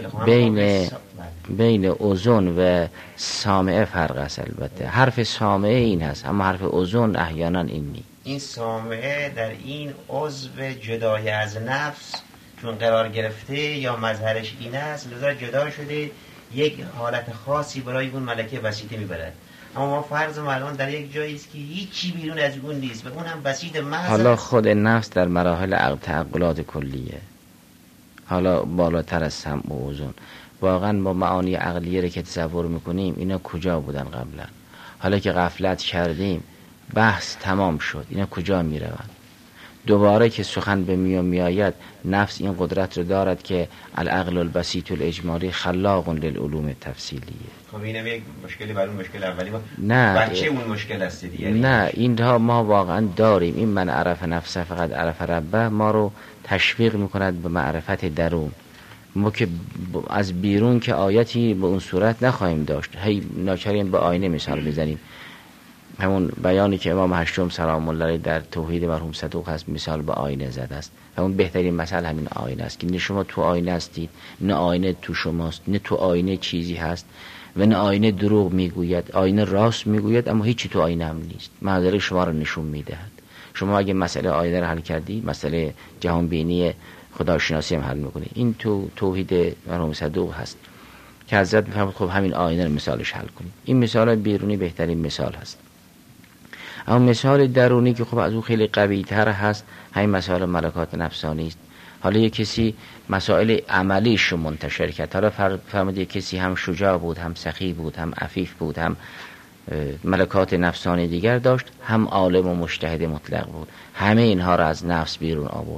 بین اذن و سامعه فرق است. البته حرف سامعه این هست، اما حرف اذن احیانا این نیست. این سامعه در این عضو جدای از نفس چون قرار گرفته یا مظهرش این است، لذا جدا شده یک حالت خاصی برای اون ملکه بسیطه میبرد. اما ما فرض الان در یک جایی است که هیچی بیرون از اون نیست و اون هم بسیط محض. حالا خود نفس در مراحل تعقلات کلیه، حالا بالاتر از سمع و اذن. واقعا با معانی عقلیه رو که تصور میکنیم اینا کجا بودن قبلا؟ حالا که غفلت کردیم بحث تمام شد، اینا کجا میروند؟ دوباره که سخن به میآید نفس این قدرت رو دارد که العقل البسیط الاجمالی خلاق للعلوم التفصیلیه. خب اینم یک مشکلی برای اون مشکل اولی ما. نه بچه اون مشکل است دیگه. نه اینها ما واقعا داریم. این من عرف نفسه فقط عرف ربه ما رو تشویق میکند به معرفت درون. ما که از بیرون که آیتی به اون صورت نخواهیم داشت، هی ناچاریم به آینه مثال بزنیم. همون بیانی که امام هشتم سلام الله علیه در توحید مرحوم صدوق هست، مثال به آینه زده است. همون بهترین مثال همین آینه است که نه شما تو آینه هستید، نه آینه تو شماست، نه تو آینه چیزی هست و نه آینه دروغ میگوید، آینه راست میگوید اما هیچی تو آینه هم نیست، معذرت شما رو نشون میدهد. شما اگه مسئله آینه رو حل کردی، مسئله جهان بینی خداشناسی هم حل میکنی. این تو توحید مرحوم صدوق هست که حضرت میفرمود خب همین آینه رو مثالش حل کنید. این مثال بیرونی بهترین مثال هست. اما مثال درونی که خب از اون خیلی قوی تر هست، همین مسائل ملکات نفسانی است. حالا یک کسی مسائل عملیش رو منتشر کرد، حالا فرمود یک کسی هم شجاع بود، هم سخی بود، هم عفیف بود، هم ملکات نفسانی دیگر داشت، هم عالم و مجتهد مطلق بود، همه اینها را از نفس بیرون آورد.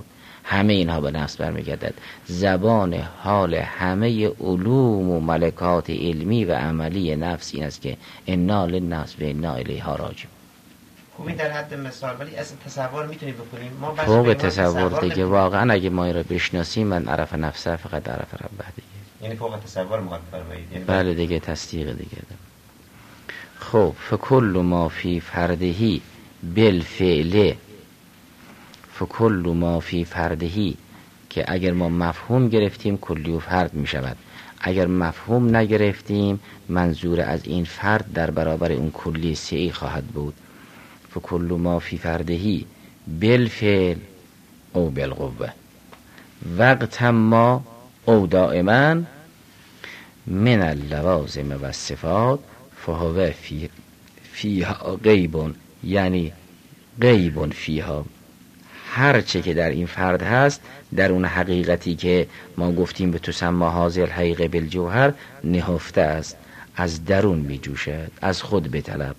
همه اینها به نفس برمیگردد. زبان حال همه علوم و ملکات علمی و عملی نفس این است که انا للنفس و انا الیها راجعون. خوبی در حد مثال، ولی اصلا تصور میتونیم بکنیم ما فوق تصور دیگه. واقعا اگه ما این را بشناسیم، من عرف نفسه فقط عرف ربه دیگه. یعنی فوق تصور مقابل فرمایید. یعنی بله دیگه، تصدیق دیگه. خب فکل ما فی فردهی بالفعل، فکل ما فی فردهی که اگر ما مفهوم گرفتیم کلی و فرد می شود، اگر مفهوم نگرفتیم منظور از این فرد در برابر اون کلی سعی خواهد بود. فکل ما فی فردهی بالفعل او بالقوه وقت ما او دائما من اللوازم و الصفات فهو فیها غیبون، یعنی غیبون فیها، هر چه که در این فرد هست در اون حقیقتی که ما گفتیم به تسمى هذه الحقیقه بالجوهر نهفته است، از درون می جوشد، از خود بطلب.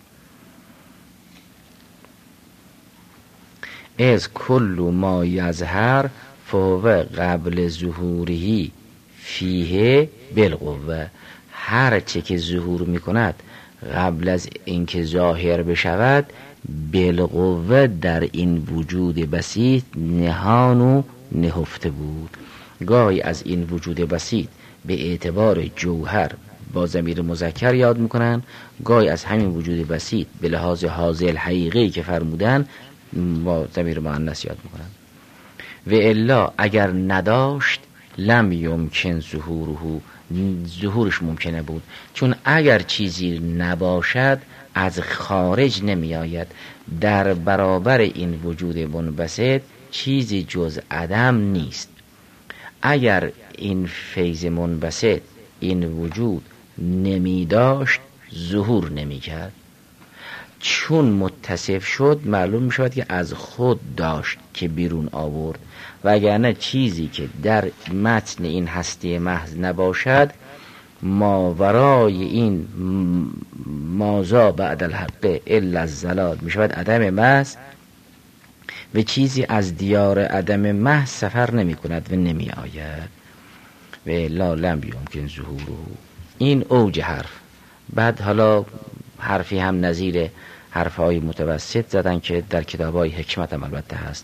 از کل ما یظهر فهو قبل ظهوره فیه بالقوه، هر چه که ظهور می کند قبل از اینکه ظاهر بشود بالقوه در این وجود بسیط نهان و نهفته بود. گاهی از این وجود بسیط به اعتبار جوهر با ضمیر مذکر یاد میکنن، گاهی از همین وجود بسیط به لحاظ حاصل حقیقی که فرمودن با ضمیر مؤنث یاد میکنن. و الا اگر نداشت لم یمکن ظهورش ممکنه بود، چون اگر چیزی نباشد از خارج نمی آید. در برابر این وجود منبسط چیزی جز عدم نیست. اگر این فیض منبسط این وجود نمی داشت ظهور نمی کرد، چون متصف شد معلوم می شود که از خود داشت که بیرون آورد، وگرنه چیزی که در متن این هستی محض نباشد ماورای این مازا بعد الحق الا الزلال می شود عدم محض، و چیزی از دیار عدم محض سفر نمی کند و نمی آید. و لا لم یمکن ظهوره. این اوج حرف. بعد حالا حرفی هم نظیر حرفهای متوسط زدن که در کتابهای حکمت هم البته هست.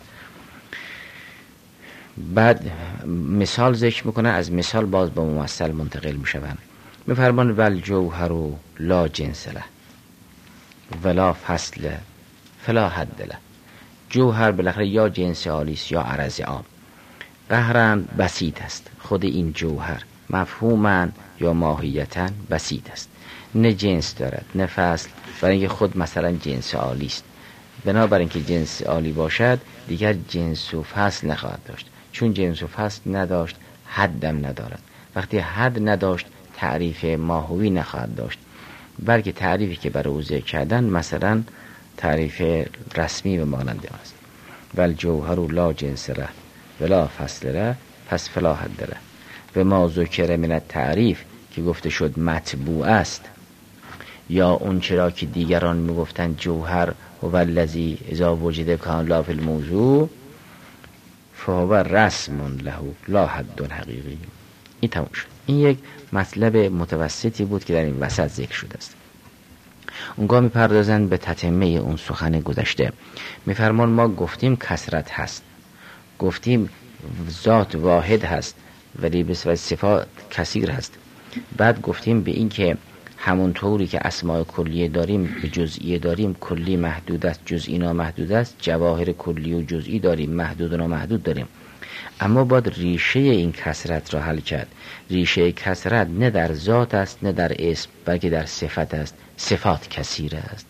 بعد مثال ذکر میکنه، از مثال باز با ممثل منتقل میشون. میفرمان ول جوهر لا جنس له ولا فصل فلا حد له. جوهر بالاخره یا جنس عالی است یا عرض عام. قهرا بسیط است، خود این جوهر مفهوما یا ماهیتا بسیط است، نه جنس دارد نه فصل، برای اینکه خود مثلا جنس عالی است. بنابراین که جنس عالی باشد دیگر جنس و فصل نخواهد داشت، چون جنس و فصل نداشت حدم ندارد. وقتی حد نداشت تعریف ماهوی نخواهد داشت، بلکه تعریفی که برای او ذکر کردن مثلا تعریف رسمی و ماننده است. ول جوهر لا جنس له ولا فصل له پس فلا حد له. و ما ذکر من التعریف که گفته شد مطبوع است، یا اون چرا که دیگران میگفتن جوهر و الذی اذا وجد کان لا فی الموضوع فهو رسم له لا حد حقیقی. این تموم شد. این یک مطلب متوسطی بود که در این وسط ذکر شده است. اونگاه میپردازن به تتمه اون سخن گذشته. میفرمان ما گفتیم کثرت هست، گفتیم ذات واحد هست ولی به صفات کثیر هست. بعد گفتیم به این که همون طوری که اسماء کلیه داریم به جزئی داریم، کلی محدود است جزئی نامحدود است، جواهر کلی و جزئی داریم، محدود و نامحدود داریم. اما باید ریشه این کثرت را حل کرد. ریشه کثرت نه در ذات است نه در اسم، بلکه در صفت است. صفات کثیر است.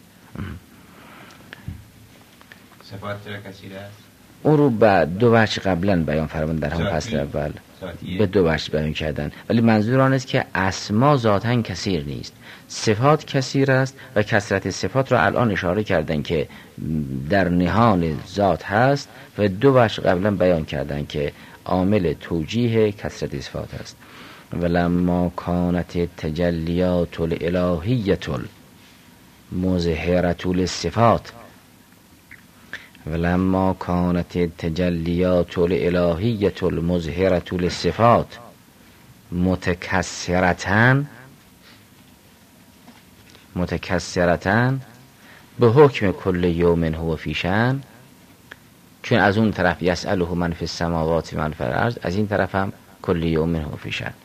صفات چرا کثیر است؟ اون رو به دو وجه قبلا بیان فرمودن در هم فصل اول به دو وجه بیان کردن، ولی منظور آن است که اسما ذاتاً کثیر نیست، صفات کثیر است و کثرت صفات را الان اشاره کردن که در نهان ذات هست و دو وجه قبلا بیان کردن که عامل توجیه کثرت صفات است. ولما کانت تجلیات الالهیه مظهرة للصفات ولما کانت التجلیات الالهیة المظهرة للصفات متکثرتن به حکم کل یوم هو فی شأن، چون از اون طرف یسأله من فی السماوات و من فی الارض، از این طرف هم کل یوم هو فی شأن.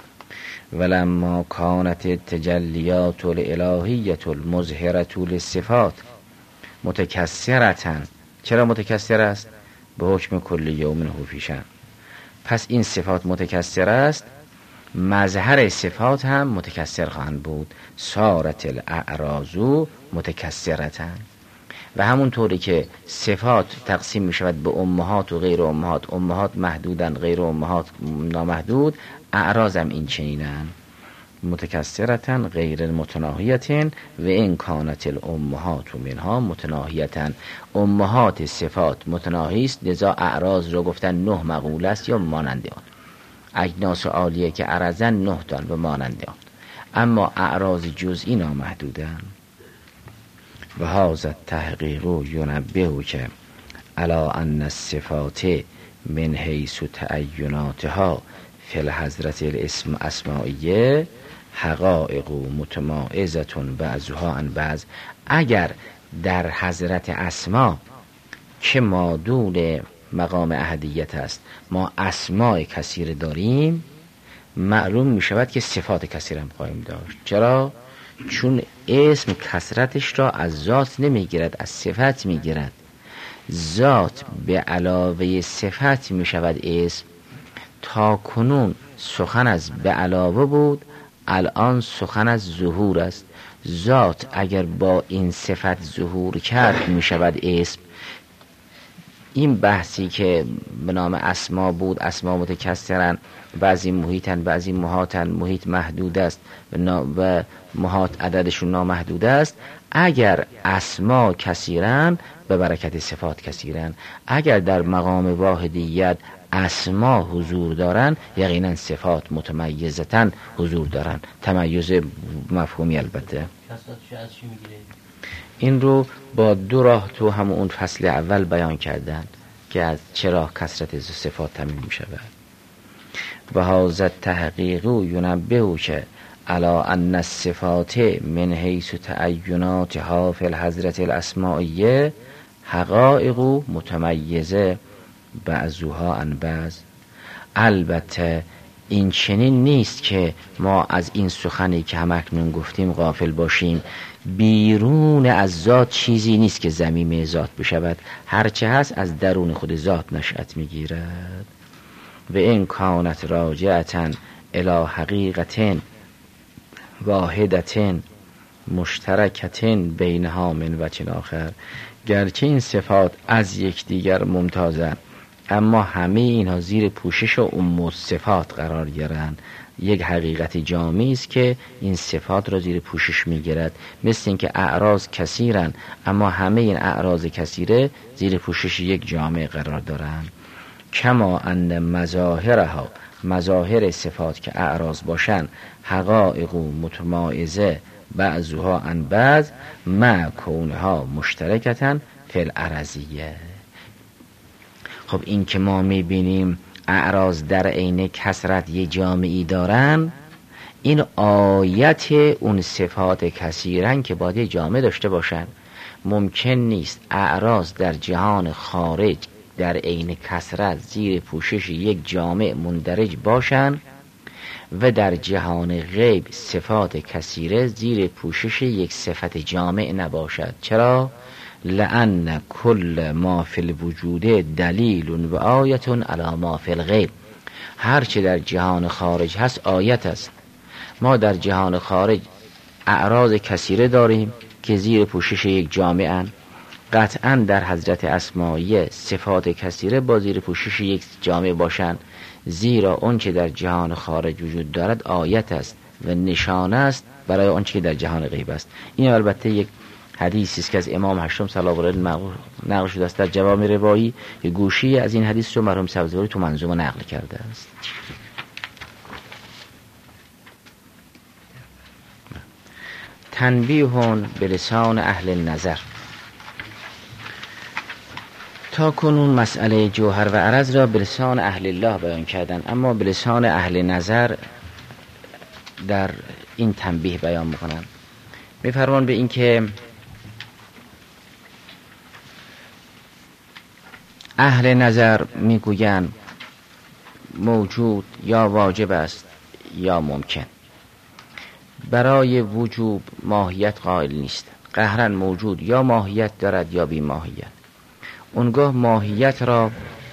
ولما کانت التجلیات الالهیة المظهرة للصفات متکثرتن، چرا متکثر است؟ به حکم کل یوم هو فی شأن. پس این صفات متکثر است، مظهر صفات هم متکثر خواهند بود. صارت الاعراض متکثرتن. و همونطوری که صفات تقسیم می شود به امهات و غیر امهات، امهات محدودن غیر امهات نامحدود، اعراض هم این چنینن، متکثرتن غیر متناهیتن و این کانت الامهات و منها متناهیتن. امهات صفات متناهی است، لذا اعراض رو گفتن 9 مقوله است یا مانند آن. اجناس عالیه که عرضن 9 تن و مانند آن، اما اعراض جزئی نامحدودن. و هذا التحقیق ینبه که علی ان الصفات من حیث تعیناتها فی الحضرة الاسم اسمائیه حقائق متمایزة بعضها عن بعض. اگر در حضرت اسما که مادون مقام احدیت است ما اسماء کثیر داریم، معلوم می شود که صفات کثیر هم خواهیم داشت. چرا؟ چون اسم کثرتش را از ذات نمی گیرد، از صفت می گیرد. ذات به علاوه صفت می شود اسم. تا کنون سخن از به علاوه بود، الان سخن از ظهور است. ذات اگر با این صفت ظهور کرد می شود اسم. این بحثی که به نام اسما بود، اسما متکثرن، بعضی محیطن بعضی محاطن، محیط محدود است و محاط عددشون نامحدود است. اگر اسما کثیرن به برکت صفات کثیرن. اگر در مقام واحدیت اسما حضور دارن، یقینا صفات متمیزتن حضور دارن. تمیز مفهومی البته. این رو با 2 راه تو همون فصل اول بیان کردن که از چرا کثرت صفات تمیم می شود. و هذا التحقیق ینبه که علی ان الصفات من حیث تعیناتها فی الحضرة الاسمائیه حقائق متمیزه بعضها عن بعض. البته این چنین نیست که ما از این سخنی که همکنون گفتیم غافل باشیم. بیرون از ذات چیزی نیست که ضمیم ذات بشود، هرچه هست از درون خود ذات نشأت میگیرد. و این کانت راجعتن الی حقیقتن واحدتن مشترکتن بینها من وجه آخر. گرچه این صفات از یکدیگر ممتازند، اما همه اینها زیر پوشش و ام صفات قرار گیرند. یک حقیقت جامعی است که این صفات را زیر پوشش میگیرد. مثل اینکه اعراض کثیرن، اما همه این اعراض کثیره زیر پوشش یک جامعه قرار دارند. کما ان مظاهرها، مظاهر صفات که اعراض باشند، حقائق متمایزه بعضها عن بعض مع کونها مشترکتن فی الارضیه. خب این که ما میبینیم اعراض در عین کثرت یه جامعی دارن، این آیت اون صفات کثیرن که باید جامعه داشته باشن. ممکن نیست اعراض در جهان خارج در عین کثرت زیر پوشش یک جامع مندرج باشن و در جهان غیب صفات کثیره زیر پوشش یک صفت جامع نباشد. چرا؟ لأن کل ما فی الوجود دلیل و آیت علی ما فی الغیب. هرچه در جهان خارج هست آیت است. ما در جهان خارج اعراض کثیره داریم که زیر پوشش یک جامعه. قطعا در حضرت اسمائیه صفات کثیره با زیر پوشش یک جامعه باشند، زیرا آنچه در جهان خارج وجود دارد آیت است و نشانه است برای آنچه که در جهان غیب است. این البته یک حدیثی است که از امام هشتم صلوات الله علیه نقل شده است در جوامع روایی. یک گوشی از این حدیث رو مرحوم سبزواری تو منظومه نقل کرده است. تنبیه به لسان اهل نظر. تا کنون مسئله جوهر و عرض را به لسان اهل الله بیان کردن، اما به لسان اهل نظر در این تنبیه بیان میکنن. میفرمان به این که اهل نظر میگویند موجود یا واجب است یا ممکن. برای وجوب ماهیت قائل نیست، قهرن موجود یا ماهیت دارد یا بی ماهیت. اونگاه ماهیت را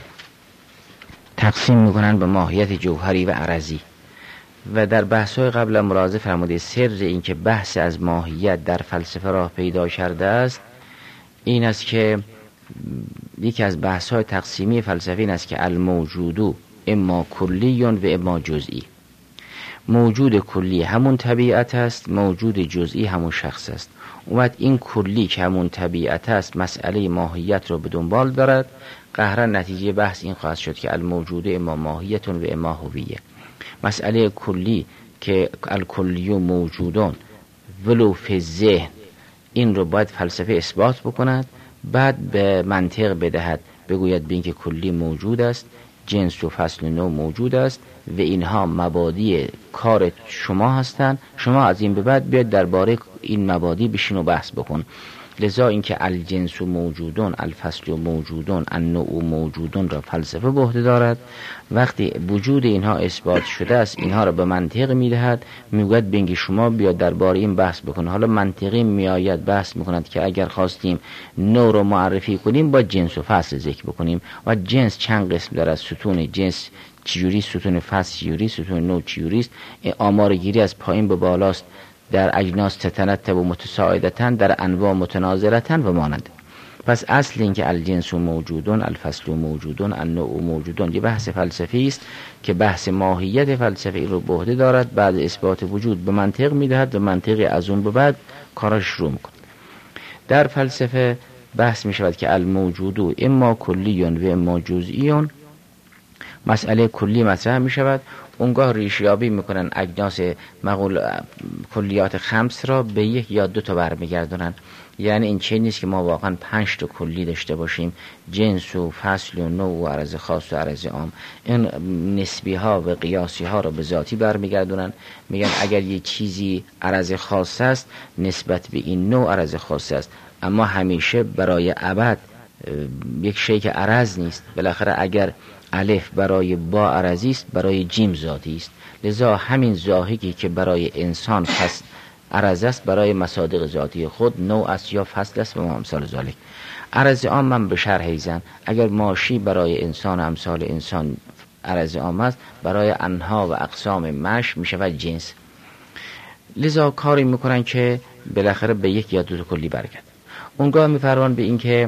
تقسیم میکنن به ماهیت جوهری و عرضی. و در بحث‌های قبل ملاحظه فرموده سر این که بحث از ماهیت در فلسفه راه پیدا کرده است این است که یکی از بحث‌های تقسیمی فلسفه این است که الموجود اما کلی و اما جزئی. موجود کلی همون طبیعت است، موجود جزئی همون شخص است. اومد این کلی که همون طبیعت است مسئله ماهیت رو به دنبال دارد. قهرن نتیجه بحث این خواهد شد که الموجود اما ماهیت و اما هویه. مسئله کلی که الکلی و موجودون ولو فی ذهن، این رو باید فلسفه اثبات بکند، بعد به منطق بدهد، بگوید به این که کلی موجود است، جنس و فصل و نوع موجود است و اینها مبادی کار شما هستند، شما از این به بعد بیاید درباره این مبادی بشین و بحث بکن. لذا اینکه الجنس و موجودون، الفصل و موجودون، النوع و موجودون را فلسفه به عهده دارد. وقتی وجود اینها اثبات شده است اینها را به منطق میدهد، میگوید به اینکه شما بیاید درباره این بحث بکن. حالا منطقی میآید بحث میکند که اگر خواستیم نوع را معرفی کنیم با جنس و فصل ذکر بکنیم و جنس چند قسم دارد، ستون جنس چجوری، ستون فصل چجوری، ستون نوع چجوری است، آمار گیری از پایین به بالاست، در اجناس تتنتب و متساعدتن، در انواع متناظرتن و مانند. پس اصل این که الجنس و موجودون، الفصل و موجودون، النوع و موجودون یه بحث فلسفی است که بحث ماهیت فلسفی رو به عهده دارد. بعد اثبات وجود به منطق میدهد و منطقی از اون به بعد کارش شروع میکنه. در فلسفه بحث میشود که الموجود اما کلیون و اما جزئیون. مسئله کلی مطرح می شود، اونگاه ریشیابی میکنن اجناس کلیات خمس را به یک یا دو تا برمیگردونن. یعنی این چه نیست که ما واقعا 5 تا کلی داشته باشیم، جنس و فصل و نوع و عرض خاص و عرض عام. این نسبی ها و قیاسی ها را به ذاتی برمیگردونن، میگن اگر یه چیزی عرض خاص است نسبت به این نوع عرض خاص است، اما همیشه برای ابد یک شی که عرض نیست. بالاخره اگر الف برای با عرضی است، برای جیم ذاتی است. لذا همین ذاهقی که برای انسان عرض است برای مصادیق ذاتی خود نوع است یا فصل است و امثال ذالک. عرض عام من به شرح ایزن، اگر ماشی برای انسان امثال انسان عرض عام است، برای انها و اقسام مش می شود جنس. لذا کاری میکنن که بالاخره به یک یا دو تا کلی برگرد. اونگاه میفرمان به این که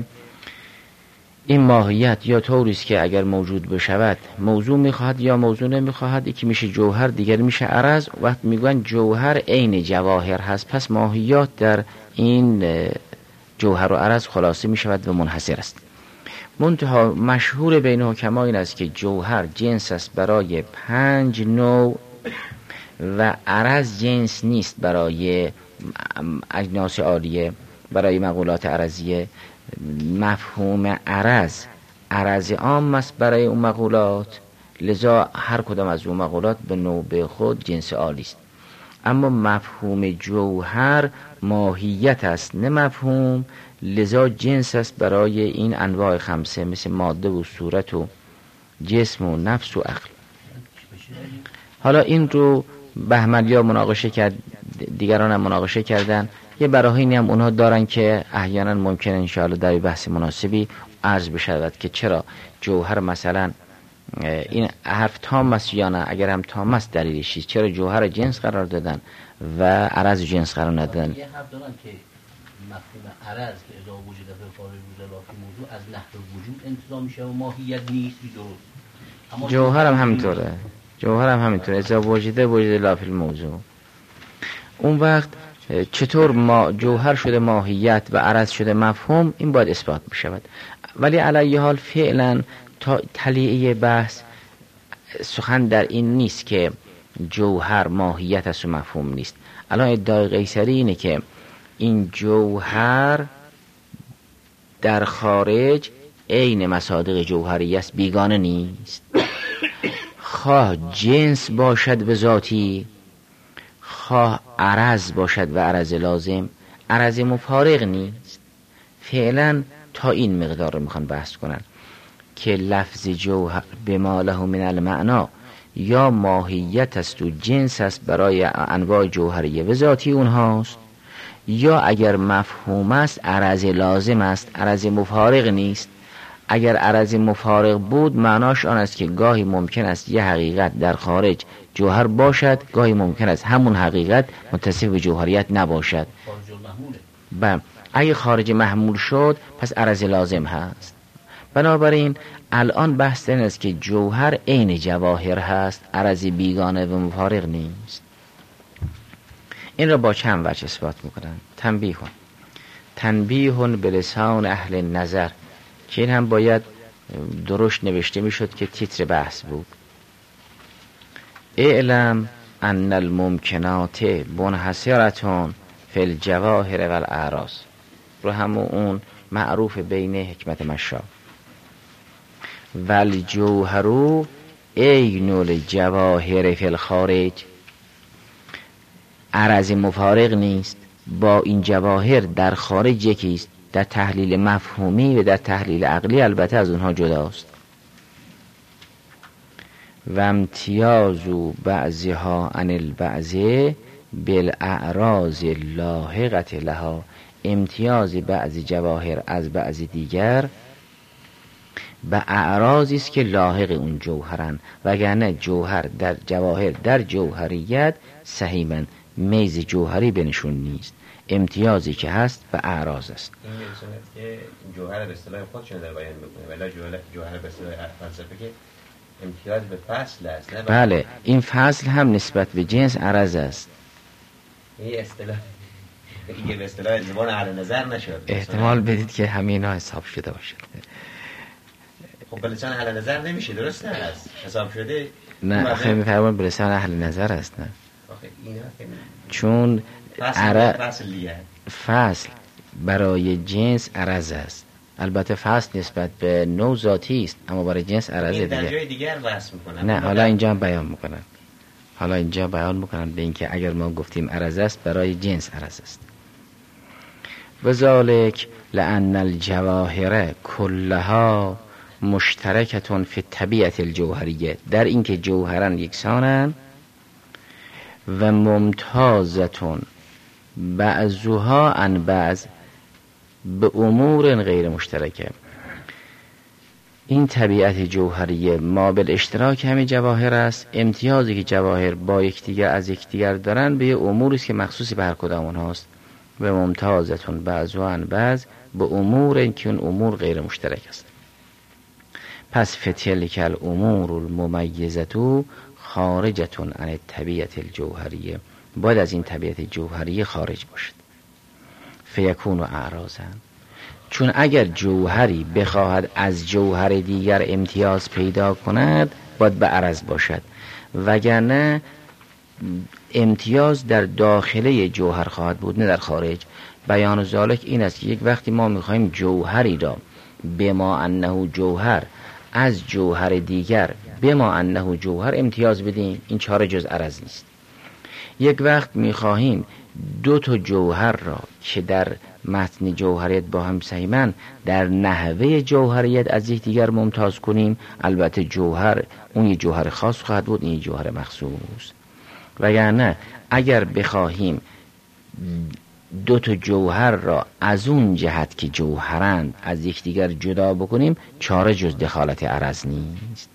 این ماهیت یا طوری است که اگر موجود بشود موضوع میخواهد یا موضوع نمیخواهد. یکی میشه جوهر، دیگر میشه عرض. وقت میگن جوهر عین جواهر هست، پس ماهیات در این جوهر و عرض خلاصه میشود و منحصر است. منتها مشهور بین حکما این است که جوهر جنس است برای 5 نوع و عرض جنس نیست برای اجناس عالیه، برای مقولات عرضیه. مفهوم عرض عام است برای اون مقولات، لذا هر کدام از اون مقولات به نوبه خود جنس عالی است. اما مفهوم جوهر ماهیت است نه مفهوم، لذا جنس است برای این انواع 5 مثل ماده و صورت و جسم و نفس و عقل. حالا این رو بهمنیا مناقشه کرد، دیگران هم مناقشه کردن. یه براهینی هم اونها دارن که احیانا ممکنه انشاءالله در بحث مناسبی عرض بشود که چرا جوهر مثلا این حرف تام است یا نه. اگر هم تام است دلیلش چیست؟ چرا جوهر جنس قرار دادن و عرض جنس قرار ندادن؟ یه حرف دارن که مفهوم عرض که اذا وجود فی خارج لافی موضوع از نحو وجود انتزاع میشه و ماهیت نیست. درست. جوهر هم همینطوره، جوهر هم همینطوره، اذا وجود لافی الموضوع. اون وقت چطور ما جوهر شده ماهیت و عرض شده مفهوم؟ این باید اثبات بشود. ولی علیه حال فعلا تا تلیعه بحث سخن در این نیست که جوهر ماهیت است و مفهوم نیست. الان ادعای قیصری اینه که این جوهر در خارج عین مصادیق جوهری است بیگانه نیست. خواه جنس باشد به ذاتی، خواه عرض باشد و عرض لازم، عرض مفارق نیست. فعلا تا این مقدار رو میخوان بحث کنن که لفظ جوهر بما له من المعنا یا ماهیت است و جنس است برای انواع جوهریه و ذاتی اونهاست، یا اگر مفهوم است عرض لازم است، عرض مفارق نیست. اگر عرض مفارق بود معناش آن است که گاهی ممکن است یه حقیقت در خارج جوهر باشد، گاهی ممکن است همون حقیقت متصف به جوهریت نباشد. بله، اگه خارج محمول شد پس عرض لازم هست. بنابراین الان بحث این است که جوهر عین جواهر هست، عرض بیگانه و مفارق نیست. این را با چند وجه اثبات میکنن. تنبیه به لسان اهل نظر، که این هم باید درشت نوشته میشد که تیتر بحث بود. اعلم ان الممکنات منحصرة فی الجواهر و الاعراض، رو همون اون معروف بین حکمت مشا. والجوهر عین الجواهر فی الخارج، عرض مفارق نیست با این جواهر در خارج یکیست، در تحلیل مفهومی و در تحلیل عقلی البته از اونها جداست. و امتیاز بعضها عن البعض بالاعراض لاحقة لها، امتیاز بعضی جواهر از بعضی دیگر به اعراضی است که لاحق اون جوهرن، وگرنه جوهر در جواهر در جوهریت صحیحاً میز جوهری بینشون نیست. امتیازی که هست به اعراض است. این جوهر به اصطلاح خودشون در بیان میکنه، ولی جوهر به اصطلاح فلسفه که امتیاز به فصل است. بله، این فصل هم نسبت به جنس عرض است. این اصطلاح دیگه به اصطلاح زبان اهل نظر نشد. احتمال بدید که همینا حساب شده باشد. خب به لسان اهل نظر نمیشه، درست است حساب شده. نه آخه میفرمان به لسان اهل نظر است. نه آخه اینا چون فصل برای جنس عرض است. البته فصل نسبت به نوع ذاتی است، اما برای جنس عرض دیگه. در جای دیگر بحث میکنن. نه حالا اینجا بیان میکنن به اینکه اگر ما گفتیم عرض است برای جنس عرض است. وذالک لأن الجواهر کلها مشترکتون فی طبیعت الجوهریه، در اینکه جوهران یکسانن و ممتازتون بعضها عن بعض به امور غیر مشترکه. این طبیعت جوهریه ما بالاشتراک همه جواهر است. امتیازی که جواهر با یکدیگر از یکدیگر دارن به اموری است که مخصوص به هر کدام اونهاست. و ممتازتون بعضها عن بعض به امور که اون امور غیر مشترک است. پس فتلک الامور الممیزه خارجتون عن طبیعت الجوهریه، باید از این طبیعت جوهریه خارج باشد. فیکون و اعراضا، چون اگر جوهری بخواهد از جوهر دیگر امتیاز پیدا کند باید به عرض باشد، وگرنه امتیاز در داخله جوهر خواهد بود نه در خارج. بیان ذالک این است که یک وقتی ما میخوایم جوهری را بما انه جوهر از جوهر دیگر بما انه جوهر امتیاز بدیم، این چاره جز عرض نیست. یک وقت میخواهیم دو تا جوهر را که در متن جوهریت با هم سهیمن در نحوه جوهریت از یک دیگر ممتاز کنیم، البته جوهر اون یه جوهر خاص خواهد بود، این یه جوهر مخصوص. وگرنه اگر بخواهیم دو تا جوهر را از اون جهت که جوهرند از یک دیگر جدا بکنیم، چاره جز دخالت عرض نیست.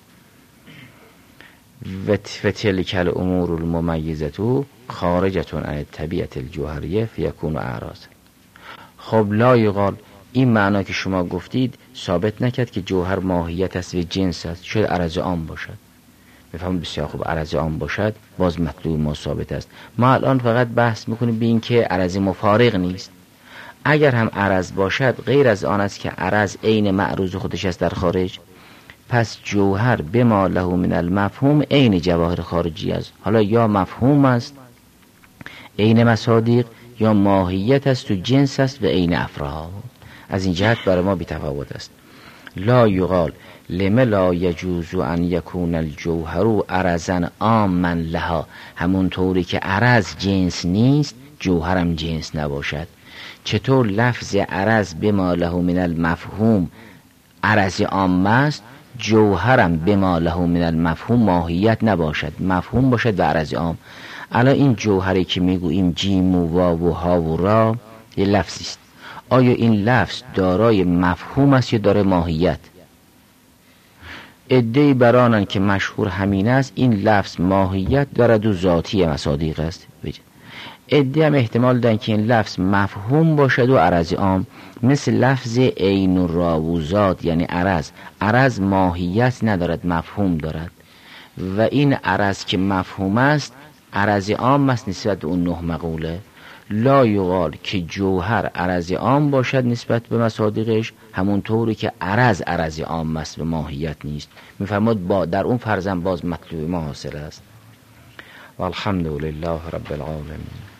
و تلک الامور الممیزه خارجتون عن طبیعت الجوهریه فیکون اعراض. خب لا یقال، این معنا که شما گفتید ثابت نکرد که جوهر ماهیت است و جنس است، شاید عرض عام باشد. بفهم بسیار خوب، عرض عام باشد باز مطلوب ما ثابت است. ما الان فقط بحث میکنیم به این که عرض مفارق نیست. اگر هم عرض باشد غیر از آن است که عرض عین معروض خودش است در خارج، پس جوهر بما له من المفهوم عین جواهر خارجی است. حالا یا مفهوم است عین مصادیق، یا ماهیت است و جنس است و عین افراد. از این جهت برای ما بی تفاوت است. لا یقال لم لا یجوز ان یکون الجوهر عرضا عاما لها، همون طوری که عرض جنس نیست جوهرم جنس نباشد. چطور لفظ عرض بما له من المفهوم عرض عام است، جوهرم بما له من المفهوم ماهیت نباشد، مفهوم باشد و عرض عام. الان این جوهری که میگوییم جیم و واو و ها و را یه لفظی است، آیا این لفظ دارای مفهوم است یا دارای ماهیت؟ عده‌ای برانن که مشهور همین است این لفظ ماهیت دارد و ذاتی مصادیق است. عده هم احتمال دارن که این لفظ مفهوم باشد و عرض عام، مثل لفظ عین و را و ذات، یعنی عرض ماهیت ندارد مفهوم دارد و این عرض که مفهوم است عرض عام است نسبت به اون 9 مقوله. لا یقال که جوهر عرض عام باشد نسبت به مصادیقش، همون طوری که عرض عام است و ماهیت نیست. میفرماد در اون فرضاً باز مطلوب ما حاصل است. والحمد لله رب العالمین.